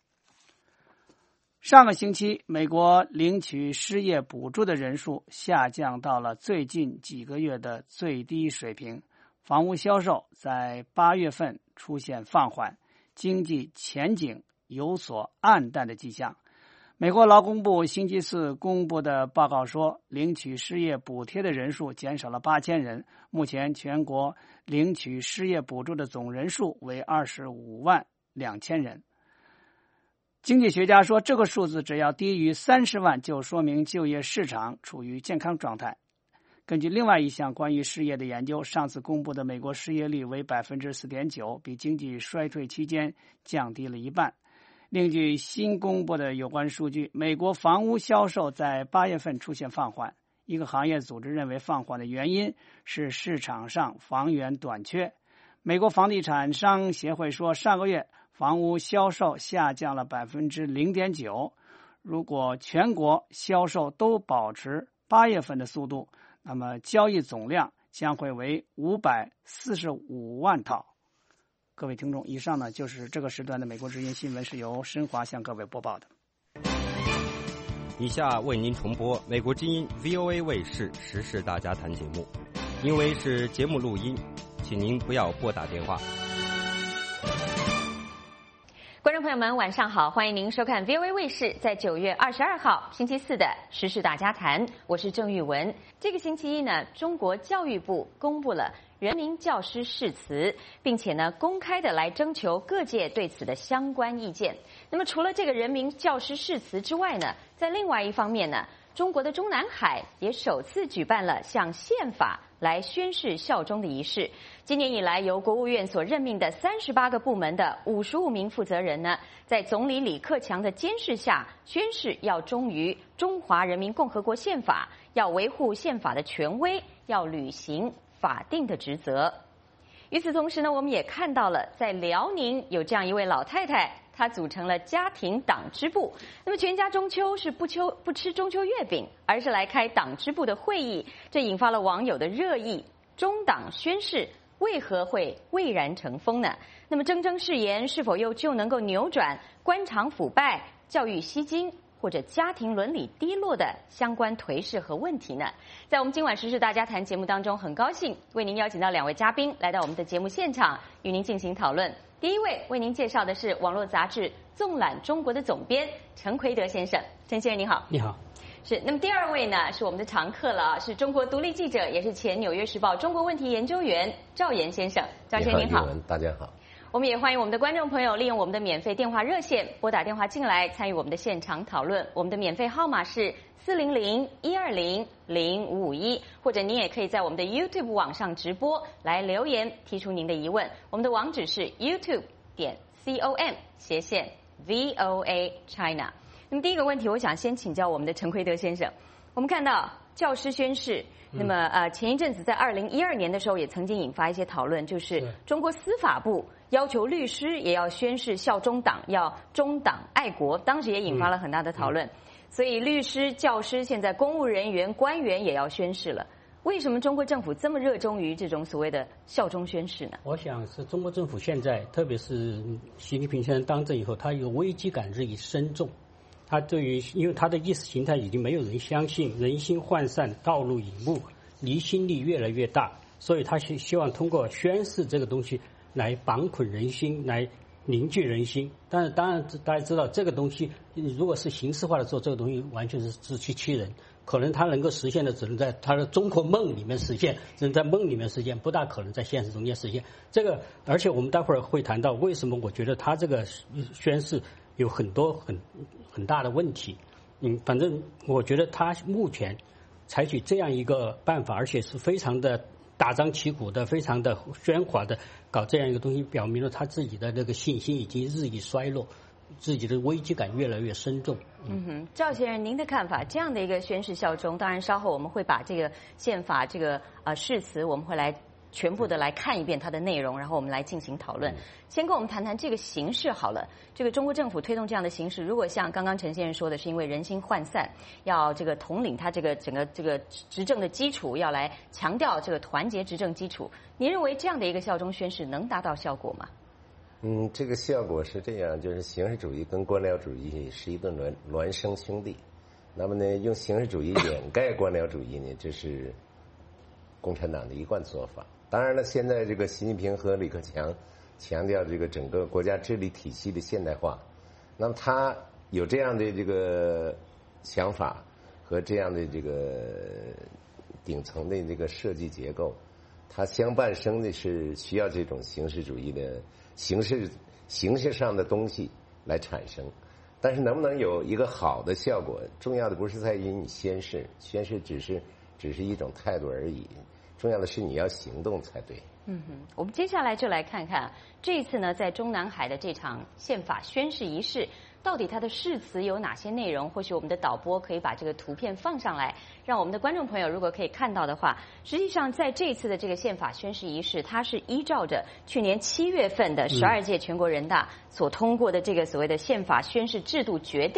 Speaker 3: 上个星期，美国领取失业补助的人数下降到了最近几个月的最低水平，房屋销售在8月份出现放缓，经济前景有所暗淡的迹象。美国劳工部星期四公布的报告说，领取失业补贴的人数减少了8000人，目前全国领取失业补助的总人数为25.2万人。经济学家说，这个数字只要低于30万，就说明就业市场处于健康状态。根据另外一项关于失业的研究，上次公布的美国失业率为 4.9%， 比经济衰退期间降低了一半。另据新公布的有关数据，美国房屋销售在8月份出现放缓。一个行业组织认为放缓的原因是市场上房源短缺。美国房地产商协会说，上个月房屋销售下降了 0.9%。如果全国销售都保持8月份的速度，那么交易总量将会为545万套。各位听众，以上呢就是这个时段的美国之音新闻，是由申华向各位播报的。
Speaker 2: 以下为您重播美国之音 VOA 卫视时事大家谈节目，因为是节目录音，请您不要拨打电话。
Speaker 12: 观众朋友们，晚上好，欢迎您收看 VOA 卫视在9月22号星期四的时事大家谈，我是郑玉文。这个星期一呢，中国教育部公布了人民教师誓词，并且呢公开的来征求各界对此的相关意见。那么除了这个人民教师誓词之外呢，在另外一方面呢，中国的中南海也首次举办了向宪法来宣誓效忠的仪式。今年以来，由国务院所任命的38个部门的55名负责人呢，在总理李克强的监视下，宣誓要忠于中华人民共和国宪法，要维护宪法的权威，要履行法定的职责。与此同时呢，我们也看到了，在辽宁有这样一位老太太，她组成了家庭党支部。那么全家中秋是不吃中秋月饼，而是来开党支部的会议，这引发了网友的热议。中党宣誓为何会蔚然成风呢？那么铮铮誓言是否又就能够扭转官场腐败、教育吸金或者家庭伦理低落的相关颓势和问题呢？在我们今晚时事大家谈节目当中，很高兴为您邀请到2位嘉宾来到我们的节目现场，与您进行讨论。第一位为您介绍的是网络杂志《纵览中国》的总编陈奎德先生。陈先生你好。
Speaker 13: 你好。
Speaker 12: 是，那么第二位呢是我们的常客了，是中国独立记者，也是前《纽约时报》中国问题研究员赵岩先生。赵先生您好。
Speaker 13: 大家好。
Speaker 12: 我们也欢迎我们的观众朋友利用我们的免费电话热线拨打电话进来参与我们的现场讨论。我们的免费号码是400-120-0551，或者您也可以在我们的 YouTube 网上直播来留言提出您的疑问。我们的网址是 youtube.com/VOA China。那么第一个问题，我想先请教我们的陈奎德先生。我们看到教师宣誓，那么前一阵子在2012年的时候也曾经引发一些讨论，就是中国司法部要求律师也要宣誓效忠党，要忠党爱国，当时也引发了很大的讨论。所以律师、教师，现在公务人员、官员也要宣誓了。为什么中国政府这么热衷于这种所谓的效忠宣誓呢？
Speaker 13: 我想是中国政府现在，特别是习近平先生当政以后，他有危机感日益深重。他对于，因为他的意识形态已经没有人相信，人心涣散，道路隐目，离心力越来越大，所以他希望通过宣誓这个东西来绑捆人心，来凝聚人心。但是当然大家知道，这个东西如果是形式化的做，这个东西完全是自欺欺人，可能他能够实现的只能在他的中国梦里面实现，只能在梦里面实现，不大可能在现实中间实现。这个，而且我们待会儿会谈到为什么我觉得他这个宣誓有很多很大的问题。反正我觉得他目前采取这样一个办法，而且是非常的大张旗鼓的，非常的喧哗的搞这样一个东西，表明了他自己的这个信心已经日益衰落，自己的危机感越来越深重。
Speaker 12: 赵先生，您的看法？这样的一个宣誓效忠，当然稍后我们会把这个宪法这个誓词，我们会来全部的来看一遍它的内容，然后我们来进行讨论。先跟我们谈谈这个形势好了。这个中国政府推动这样的形势，如果像刚刚陈先生说的，是因为人心涣散，要这个统领他这个整个这个执政的基础，要来强调这个团结执政基础。您认为这样的一个效忠宣誓能达到效果吗？
Speaker 14: 这个效果是这样，就是形式主义跟官僚主义是一对孪生兄弟。那么呢，用形式主义掩盖官僚主义呢，这是共产党的一贯做法。当然了，现在这个习近平和李克强强调这个整个国家治理体系的现代化，那么他有这样的这个想法和这样的这个顶层的这个设计结构，它相伴生的是需要这种形式主义的形式上的东西来产生。但是能不能有一个好的效果，重要的不是在于你宣誓只是一种态度而已，重要的是你要行动才对。
Speaker 12: 我们接下来就来看看这一次呢，在中南海的这场宪法宣誓仪式，到底它的誓词有哪些内容？或许我们的导播可以把这个图片放上来，让我们的观众朋友如果可以看到的话，实际上在这一次的这个宪法宣誓仪式，它是依照着去年7月份的12届全国人大所通过的这个所谓的宪法宣誓制度决定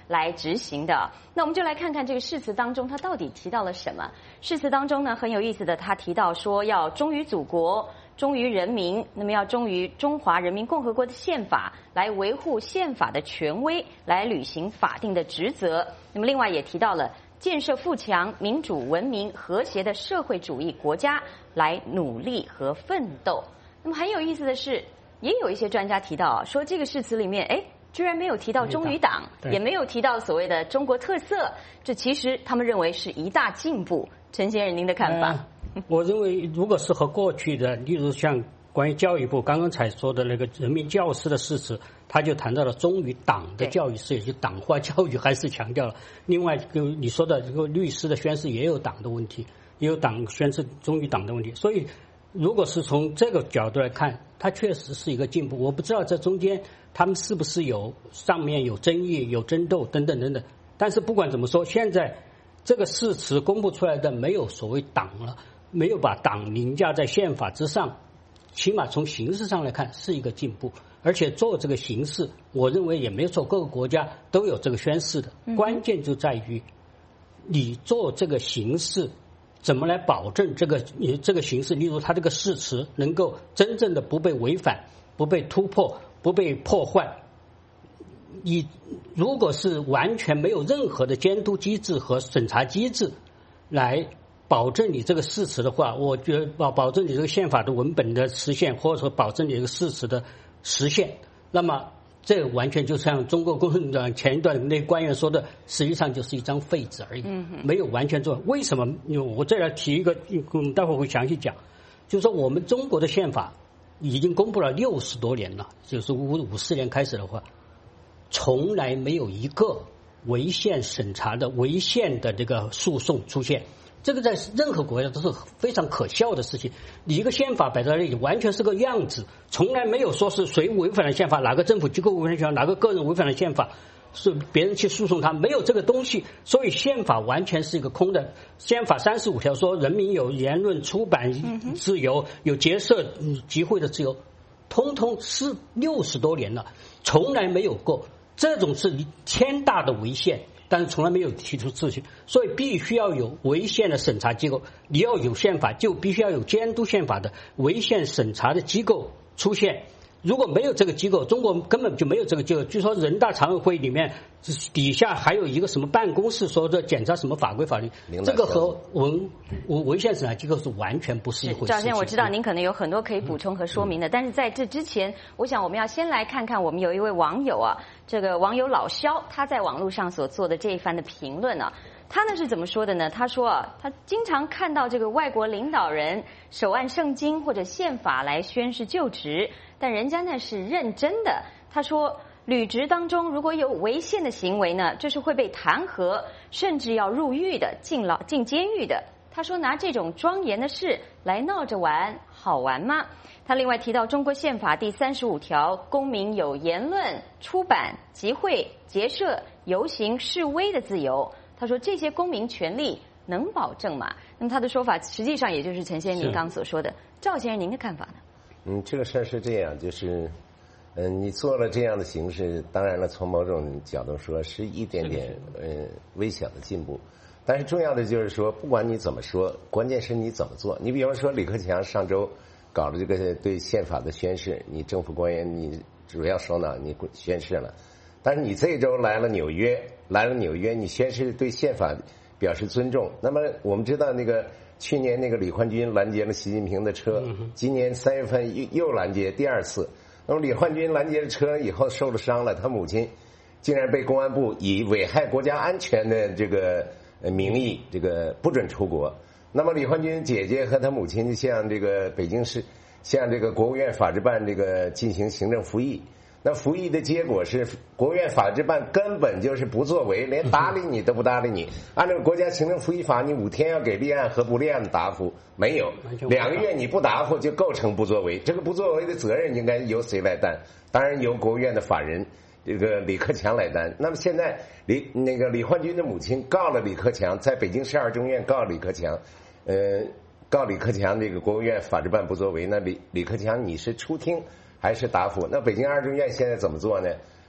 Speaker 12: 来执行的。那我们就来看看这个誓词当中它到底提到了什么。誓词当中呢很有意思的，他提到说要忠于祖国，忠于人民，那么要忠于中华人民共和国的宪法，来维护宪法的权威，来履行法定的职责。那么另外也提到了建设富强、民主、文明、和谐的社会主义国家，来努力和奋斗。那么很有意思的是，也有一些专家提到说这个誓词里面，居然没有提到忠于党，也没有提到所谓的中国特色，这其实他们认为是一大进步。陈先生，您的看法？
Speaker 13: 我认为，如果是和过去的，例如像关于教育部刚刚才说的那个人民教师的誓词，他就谈到了忠于党的教育事业，就党化教育还是强调了。另外，就你说的这个律师的宣誓也有党的问题，也有党宣誓忠于党的问题。所以，如果是从这个角度来看，它确实是一个进步。我不知道这中间他们是不是有上面有争议、有争斗等等等等。但是不管怎么说，现在这个誓词公布出来的没有所谓党了，没有把党凌驾在宪法之上，起码从形式上来看是一个进步。而且做这个形式，我认为也没有错，各个国家都有这个宣誓的。关键就在于你做这个形式怎么来保证这个形式，例如它这个誓词能够真正的不被违反、不被突破、不被破坏。你如果是完全没有任何的监督机制和审查机制来保证你这个誓词的话，我觉得保证你这个宪法的文本的实现，或者说保证你这个誓词的实现，那么这完全就像中国共产党前一段那官员说的，实际上就是一张废纸而已，没有完全做。为什么？我再来提一个，待会儿会详细讲，就是说我们中国的宪法已经公布了60多年了，就是54年开始的话，从来没有一个违宪审查的违宪的这个诉讼出现。这个在任何国家都是非常可笑的事情。你一个宪法摆在那里，完全是个样子，从来没有说是谁违反了宪法，哪个政府机构违反了宪法，哪个个人违反了宪法，是别人去诉讼他，没有这个东西。所以宪法完全是一个空的。宪法35条说人民有言论出版自由，有结社集会的自由，通通是60多年了，从来没有过。这种是天大的违宪，但是从来没有提出秩序，所以必须要有违宪的审查机构。你要有宪法，就必须要有监督宪法的违宪审查的机构出现。如果没有这个机构，中国根本就没有这个机构。据说人大常委会里面底下还有一个什么办公室，说的检查什么法规法律，这个和违宪审查机构是完全不是一回事。
Speaker 12: 赵先生，我知道您可能有很多可以补充和说明的，但是在这之前，我想我们要先来看看我们有一位网友啊，这个网友老肖他在网络上所做的这一番的评论啊。他呢是怎么说的呢？他说啊，他经常看到这个外国领导人手按圣经或者宪法来宣誓就职，但人家呢是认真的。他说，履职当中如果有违宪的行为呢，这是会被弹劾，甚至要入狱的，进监狱的。他说，拿这种庄严的事来闹着玩，好玩吗？他另外提到中国宪法第35条，公民有言论、出版、集会、结社、游行、示威的自由。他说这些公民权利能保证吗？那么他的说法实际上也就是陈先生您刚所说的。赵先生，您的看法呢？
Speaker 14: 这个事儿是这样，就是你做了这样的形式，当然了，从某种角度说是一点点微小的进步，但是重要的就是说，不管你怎么说，关键是你怎么做。你比方说李克强上周搞了这个对宪法的宣誓，你政府官员你主要首脑你宣誓了，但是你这周来了纽约，你宣誓对宪法表示尊重。那么我们知道那个去年那个李焕军拦截了习近平的车，今年3月份又拦截第2次。那么李焕军拦截了车以后受了伤了，他母亲竟然被公安部以危害国家安全的这个名义这个不准出国。那么李焕军姐姐和他母亲向这个北京市向这个国务院法制办这个进行行政复议。那复议的结果是，国务院法制办根本就是不作为，连搭理你都不搭理你。按照国家行政复议法，你5天要给立案和不立案的答复，没有2个月你不答复就构成不作为。这个不作为的责任应该由谁来担？当然由国务院的法人这个李克强来担。那么现在李焕军的母亲告了李克强，在北京市2中院告李克强，告李克强这个国务院法制办不作为。那李克强你是出庭还是答复？那北京2中院现在怎么做呢？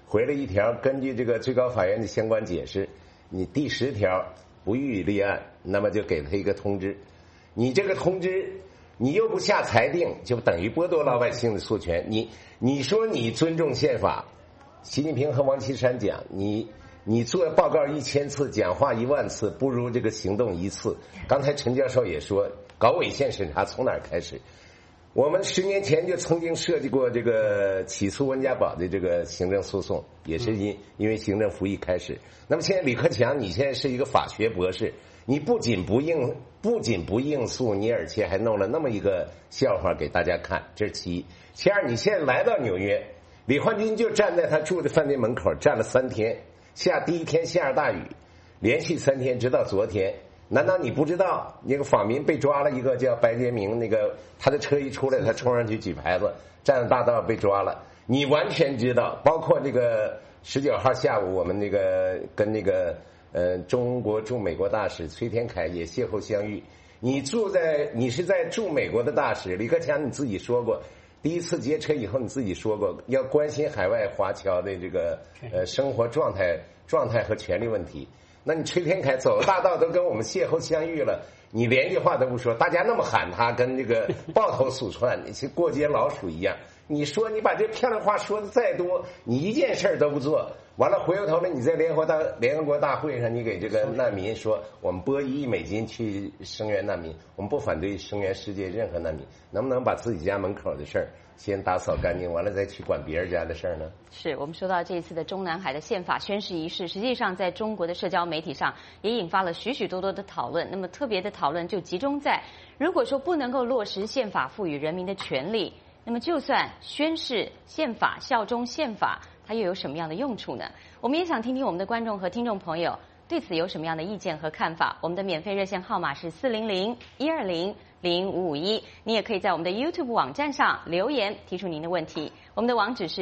Speaker 14: 回了一条，根据这个最高法院的相关解释，你第10条不予以立案，那么就给他一个通知。你这个通知，你又不下裁定，就等于剥夺老百姓的诉权。你说你尊重宪法，习近平和王岐山讲，你做报告1000次，讲话1万次，不如这个行动1次。刚才陈教授也说，搞违宪审查从哪儿开始？我们10年前就曾经设计过这个起诉温家宝的这个行政诉讼，也是因为行政复议开始。那么现在李克强，你现在是一个法学博士，你不仅不应诉，你而且还弄了那么一个笑话给大家看，这是其一。其二，你现在来到纽约，李焕军就站在他住的饭店门口站了3天，第一天下着大雨，连续3天，直到昨天。难道你不知道那个访民被抓了一个叫白洁明，那个他的车一出来，他冲上去举牌子，站在大道被抓了。你完全知道，包括这个19号下午，我们那个跟那个中国驻美国大使崔天凯也邂逅相遇。你是在驻美国的大使，李克强你自己说过，第一次劫车以后你自己说过要关心海外华侨的这个生活状态和权利问题。那你崔天凯走大道都跟我们邂逅相遇了，你连句话都不说，大家那么喊他，跟这个抱头鼠窜，你是过街老鼠一样。你说你把这漂亮话说的再多，你一件事都不做，完了回过头来你在联合国大会上，你给这个难民说我们拨1亿美金去声援难民，我们不反对声援世界任何难民，能不能把自己家门口的事儿先打扫干净，完了再去管别人家的事儿呢？
Speaker 12: 是我们说到这一次的中南海的宪法宣誓仪式，实际上在中国的社交媒体上也引发了许许多多的讨论。那么特别的讨论就集中在，如果说不能够落实宪法赋予人民的权利，那么就算宣誓宪法、效忠宪法，它又有什么样的用处呢？我们也想听听我们的观众和听众朋友对此有什么样的意见和看法。我们的免费热线号码是400-120-0551，你也可以在我们的 YouTube 网站上留言提出您的问题。我们的网址是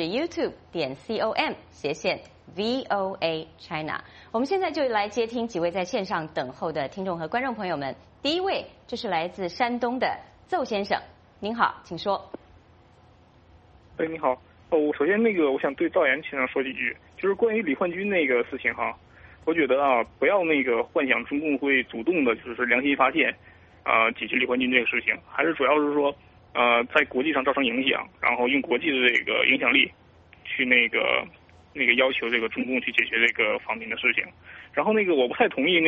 Speaker 12: youtube.com/VOA China。我们现在就来接听几位在线上等候的听众和观众朋友们。第一位就是来自山东的邹先生，您好，请说。
Speaker 15: 你好，我首先我想对赵岩先生说几句，就是关于李焕军那个事情哈，我觉得不要幻想中共会主动的就是良心发现，解决李焕军这个事情，还是主要是说在国际上造成影响，然后用国际的这个影响力去要求这个中共去解决这个访民的事情。然后我不太同意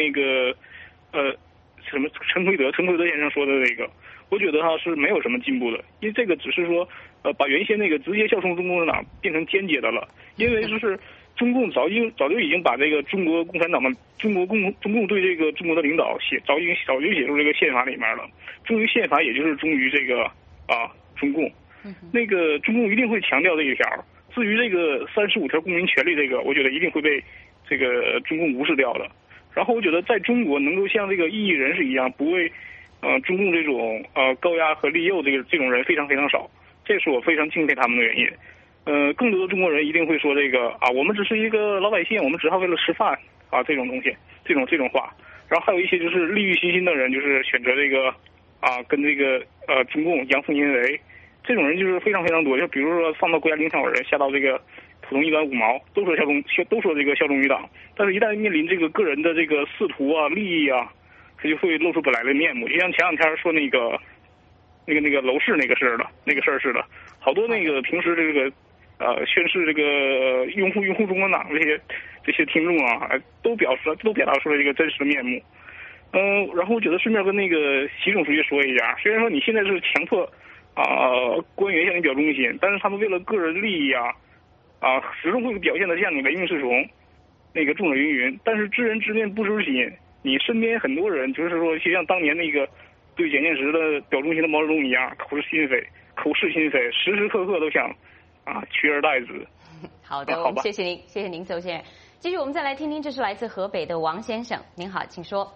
Speaker 15: 陈奎德先生说的我觉得是没有什么进步的，因为这个只是说把原先直接效忠中共的党变成间接的了，因为就是中共早就已经把这个中国共产党们中共对这个中国的领导早就写入这个宪法里面了，忠于宪法也就是忠于中共，中共一定会强调这一条。至于35条公民权利我觉得一定会被中共无视掉的。然后我觉得在中国能够像异议人士一样不为中共这种高压和利诱这种人非常非常少，这是我非常敬佩他们的原因。更多的中国人一定会说我们只是一个老百姓，我们只好为了吃饭这种东西，这种话。然后还有一些就是利欲熏心的人，就是选择跟中共阳奉阴违，这种人就是非常非常多。就比如说放到国家领导人，下到普通一般5毛，都说效忠于党，但是一旦面临个人的仕途利益他就会露出本来的面目。就像前两天说那个楼市那个事儿似的，好多平时宣誓拥护中国党这些听众都表达出了真实的面目。然后我觉得顺便跟习总书记说一下，虽然说你现在是强迫官员向你表忠心，但是他们为了个人利益始终会表现得像你唯命是从，众人云云。但是知人知面不知心，你身边很多人就是说，就像当年对蒋介石的表忠心的毛泽东一样，口是心非，时时刻刻都想取而代之。
Speaker 12: 好的，我们谢谢您，邹先生。继续，我们再来听听，这是来自河北的王先生，您好，请说。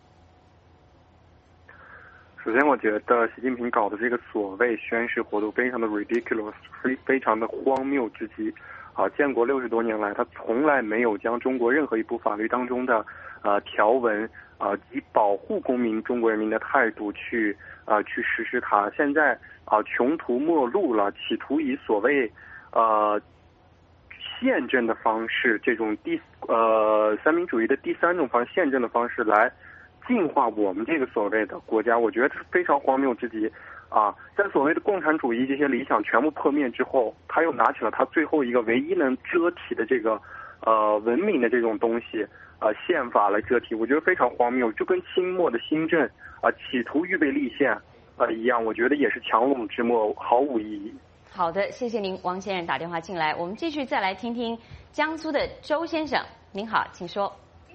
Speaker 16: 首先，我觉得习近平搞的这个所谓宣誓活动非常的 ridiculous， 非常的荒谬之极。建国60多年来，他从来没有将中国任何一部法律当中的条文以保护公民中国人民的态度去实施它。现在穷途末路了，企图以所谓宪政的方式，这种三民主义的第三种方式，宪政的方式来净化我们这个所谓的国家，我觉得这是非常荒谬之极啊！在所谓的共产主义这些理想全部破灭之后，他又拿起了他最后一个唯一能遮体的这个文明的这种东西宪法来遮体，我觉得非常荒谬，就跟清末的新政企图预备立宪一样，我觉得也是强弩之末，毫无意义。
Speaker 12: 好的，谢谢您，王先生打电话进来，我们继续再来听听江苏的周先生。您好，请说。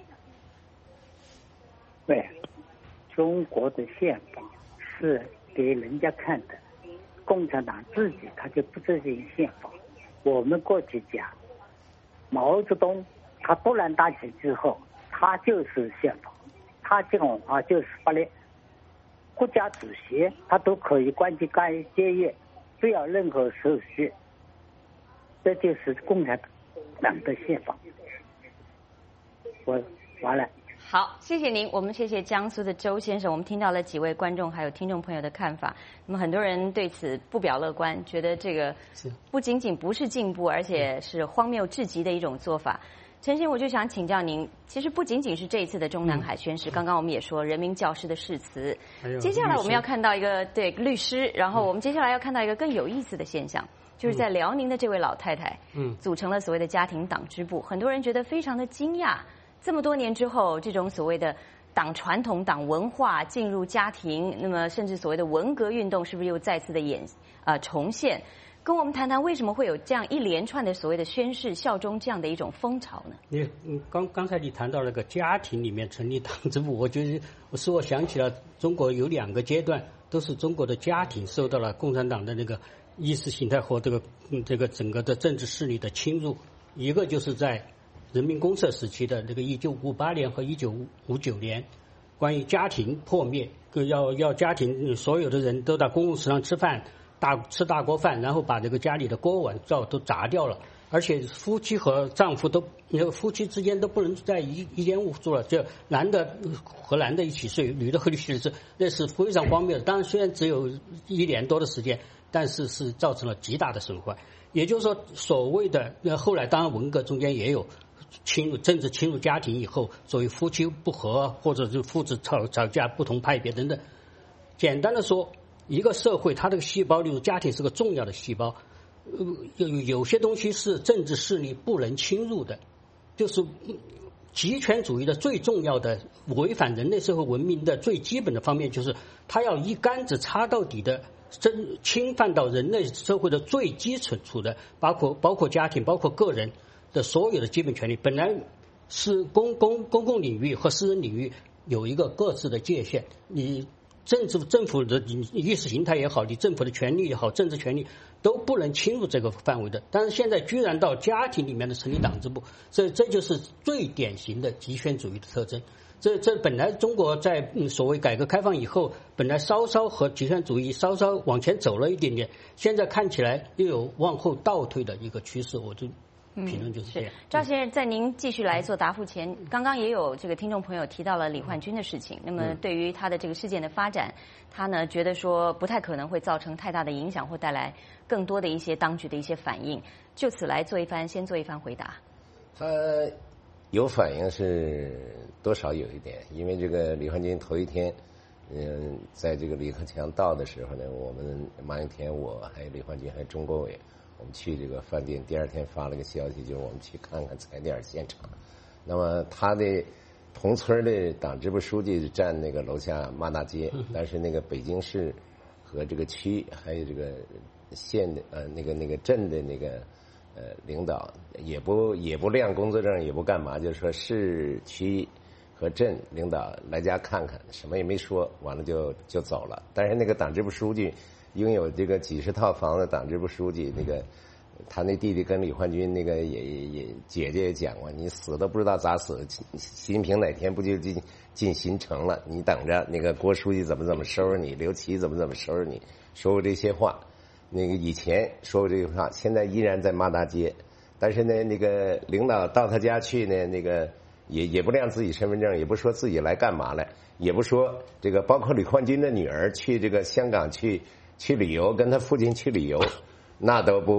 Speaker 17: 对，中国的宪法是给人家看的，共产党自己他就不执行宪法。我们过去讲，毛泽东他突然打起之后，他就是宪法，他这种就是法律，国家主席他都可以关机接业，不要任何手续，这就是共产党的宪法。我完了。
Speaker 12: 好，谢谢您，我们谢谢江苏的周先生。我们听到了几位观众还有听众朋友的看法，那么很多人对此不表乐观，觉得这个不仅仅不是进步，而且是荒谬至极的一种做法。陈先，我就想请教您，其实不仅仅是这一次的中南海宣誓，刚刚我们也说人民教师的誓词，接下来我们要看到一个律师，然后我们接下来要看到一个更有意思的现象，就是在辽宁的这位老太太，组成了所谓的家庭党支部，很多人觉得非常的惊讶。这么多年之后，这种所谓的党传统、党文化进入家庭，那么甚至所谓的文革运动，是不是又再次的重现？跟我们谈谈为什么会有这样一连串的所谓的宣誓效忠这样的一种风潮呢？
Speaker 13: 刚才你谈到那个家庭里面成立党支部，我觉得我想起了中国有2个阶段，都是中国的家庭受到了共产党的那个意识形态和这个整个的政治势力的侵入，一个就是在人民公社时期的这个1958年和1959年，关于家庭破灭，要家庭所有的人都到公共食堂吃饭，吃大锅饭，然后把这个家里的锅碗灶都砸掉了，而且夫妻和丈夫夫妻之间都不能在一间屋住了，就男的和男的一起睡，女的和女的睡，那是非常荒谬的。当然，虽然只有1年多的时间，但是造成了极大的损坏。也就是说，所谓的后来当然文革中间也有政治侵入家庭以后，作为夫妻不和或者是父子吵架，不同派别等等。简单的说，一个社会它这个细胞，例如家庭是个重要的细胞，有些东西是政治势力不能侵入的，就是极权主义的最重要的违反人类社会文明的最基本的方面，就是它要一竿子插到底的侵犯到人类社会的最基础的，包括家庭，包括个人的所有的基本权利，本来是公共领域和私人领域有一个各自的界限，你政府的意识形态也好，你政府的权利也好，政治权利都不能侵入这个范围的。但是现在居然到家庭里面的成立党支部，这就是最典型的极权主义的特征。这本来中国在所谓改革开放以后，本来稍稍和极权主义稍稍往前走了一点点，现在看起来又有往后倒退的一个趋势，我就评论就是这样。
Speaker 12: 赵先生，在您继续来做答复前，刚刚也有这个听众朋友提到了李焕军的事情。那么对于他的这个事件的发展，他呢觉得说不太可能会造成太大的影响，或带来更多的一些当局的一些反应。就此来先做一番回答。
Speaker 14: 他有反应是多少有一点，因为这个李焕军头一天，在这个李克强到的时候呢，我们马英田、我还有李焕军还有钟国伟。我们去这个饭店，第2天发了个消息，就是我们去看看踩点现场。那么他的同村的党支部书记站那个楼下骂大街，但是那个北京市和这个区还有这个县的那个镇的那个领导也不亮工作证，也不干嘛，就是说市区和镇领导来家看看，什么也没说，完了就走了。但是那个党支部书记，拥有这个几10套房的党支部书记，那个他那弟弟跟李焕军那个也姐姐也讲过，你死都不知道咋死，习近平哪天不就进新城了？你等着那个郭书记怎么收拾你，刘奇怎么收拾你，说过这些话。那个以前说过这句话，现在依然在骂大街。但是呢，那个领导到他家去呢，那个也不亮自己身份证，也不说自己来干嘛来，也不说这个，包括李焕军的女儿去这个香港去旅游，跟他父亲去旅游，那都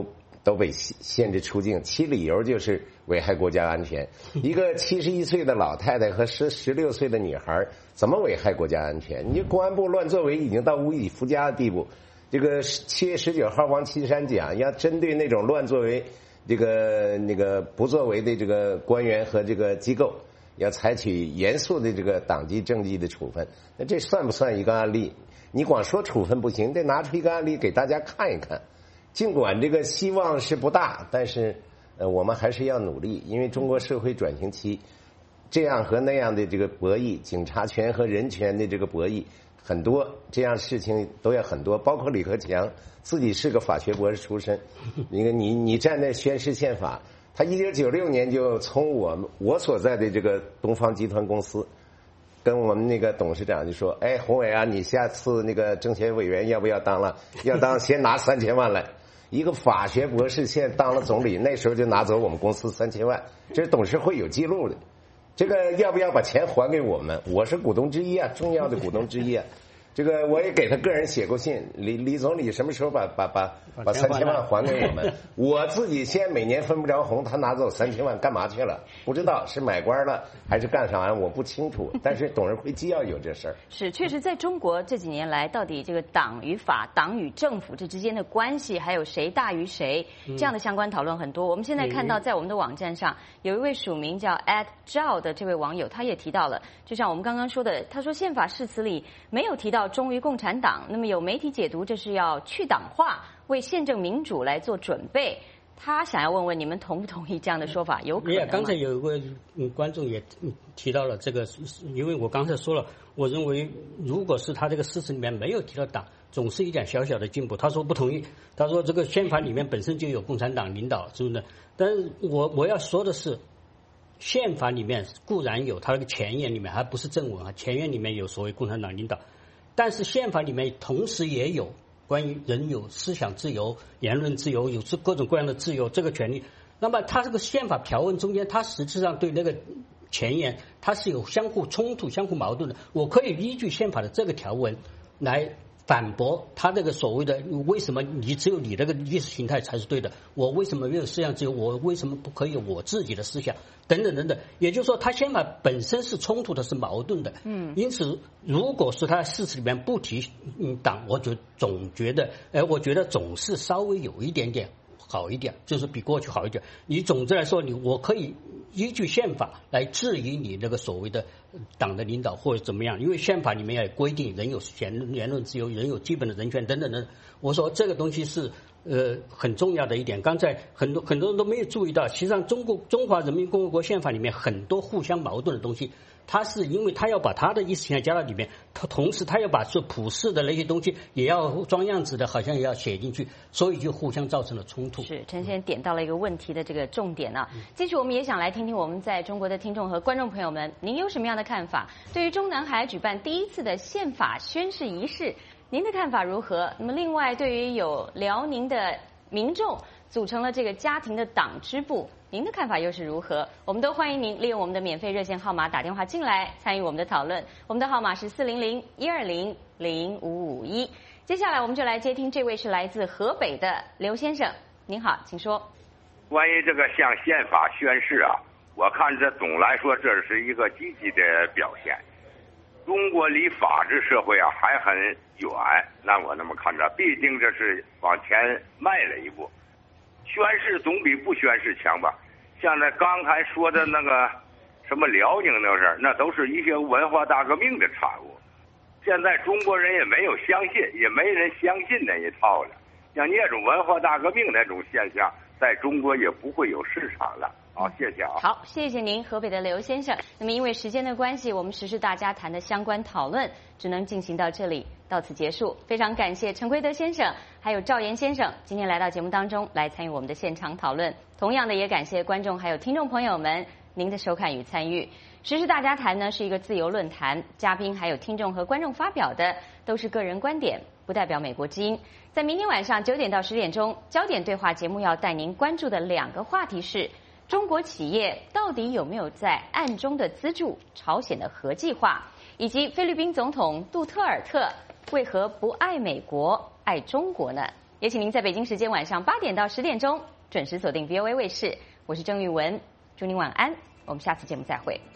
Speaker 14: 都被限制出境，其理由就是危害国家安全。一个71岁的老太太和16岁的女孩怎么危害国家安全？你公安部乱作为已经到无以复加的地步。这个7月19号王岐山讲，要针对那种乱作为、那个不作为的这个官员和这个机构，要采取严肃的这个党纪政纪的处分。那这算不算一个案例？你光说处分不行，得拿出一个案例给大家看一看。尽管这个希望是不大，但是我们还是要努力，因为中国社会转型期这样和那样的这个博弈，警察权和人权的这个博弈很多，这样事情都要很多，包括李克强自己是个法学博士出身，你站在宣誓宪法，他1996年就从我所在的这个东方集团公司跟我们那个董事长就说，哎，宏伟啊，你下次那个政协委员要不要当了？要当先拿3000万来。一个法学博士现在当了总理，那时候就拿走我们公司3000万，这是董事会有记录的。这个要不要把钱还给我们？我是股东之一啊，重要的股东之一啊。这个我也给他个人写过信，李总理什么时候把3000万还给我们？我自己现在每年分不着红，他拿走3000万干嘛去了？不知道是买官了还是干啥，我不清楚。但是董事会既要有这事儿。
Speaker 12: 是，确实在中国这几年来，到底这个党与法、党与政府这之间的关系，还有谁大于谁，这样的相关讨论很多。我们现在看到在我们的网站上，有一位署名叫 @Zhao 的这位网友，他也提到了，就像我们刚刚说的，他说宪法誓词里没有提到忠于共产党，那么有媒体解读这是要去党化，为宪政民主来做准备。他想要问问你们同不同意这样的说法？有可能吗？
Speaker 13: 刚才有一位观众也提到了这个，因为我刚才说了，我认为如果是他这个誓词里面没有提到党，总是一点小小的进步。他说不同意，他说这个宪法里面本身就有共产党领导，是不是？但是我要说的是，宪法里面固然有它那个前言里面，还不是正文啊，前言里面有所谓共产党领导。但是宪法里面同时也有关于人有思想自由、言论自由，有各种各样的自由这个权利。那么它这个宪法条文中间，它实际上对那个前言它是有相互冲突、相互矛盾的。我可以依据宪法的这个条文来反驳他这个所谓的为什么你只有你这个意识形态才是对的，我为什么没有思想自由，我为什么不可以有我自己的思想等等等等。也就是说他宪法本身是冲突的，是矛盾的。因此如果是他誓词里面不提党，我就总觉得我觉得总是稍微有一点点好一点，就是比过去好一点。你总之来说，我可以依据宪法来质疑你那个所谓的党的领导或者怎么样，因为宪法里面也规定人有言论自由，人有基本的人权等等等。我说这个东西是很重要的一点。刚才很多人都没有注意到，实际上中华人民共和国宪法里面很多互相矛盾的东西，他是因为他要把他的意识形态加到里面，他同时他要把说普世的那些东西也要装样子的，好像也要写进去，所以就互相造成了冲突。
Speaker 12: 是陈先生点到了一个问题的这个重点啊。继续我们也想来听听我们在中国的听众和观众朋友们，您有什么样的看法？对于中南海举办第一次的宪法宣誓仪式，您的看法如何？那么另外对于有辽宁的民众组成了这个家庭的党支部，您的看法又是如何？我们都欢迎您利用我们的免费热线号码打电话进来参与我们的讨论。我们的号码是400-120-0551。接下来我们就来接听这位是来自河北的刘先生。您好，请说。
Speaker 18: 关于这个向宪法宣誓啊，我看这总来说这是一个积极的表现。中国离法治社会啊还很远，那我那么看着，毕竟这是往前迈了一步。宣誓总比不宣誓强吧？像那刚才说的那个什么辽宁那事儿，那都是一些文化大革命的产物。现在中国人也没有相信，也没人相信那一套了。像那种文化大革命那种现象，在中国也不会有市场了。好，谢谢啊。
Speaker 12: 好，谢谢您，河北的刘先生。那么因为时间的关系，我们时事大家谈的相关讨论只能进行到这里，到此结束。非常感谢陈奎德先生还有赵岩先生今天来到节目当中来参与我们的现场讨论。同样的也感谢观众还有听众朋友们您的收看与参与。时事大家谈呢是一个自由论坛，嘉宾还有听众和观众发表的都是个人观点，不代表美国之音。在明天晚上9点到10点钟，焦点对话节目要带您关注的2个话题是：中国企业到底有没有在暗中的资助朝鲜的核计划，以及菲律宾总统杜特尔特为何不爱美国爱中国呢？ 也请您在北京时间晚上8点到10点钟准时锁定 VOA 卫视。我是郑玉文，祝您晚安，我们下次节目再会。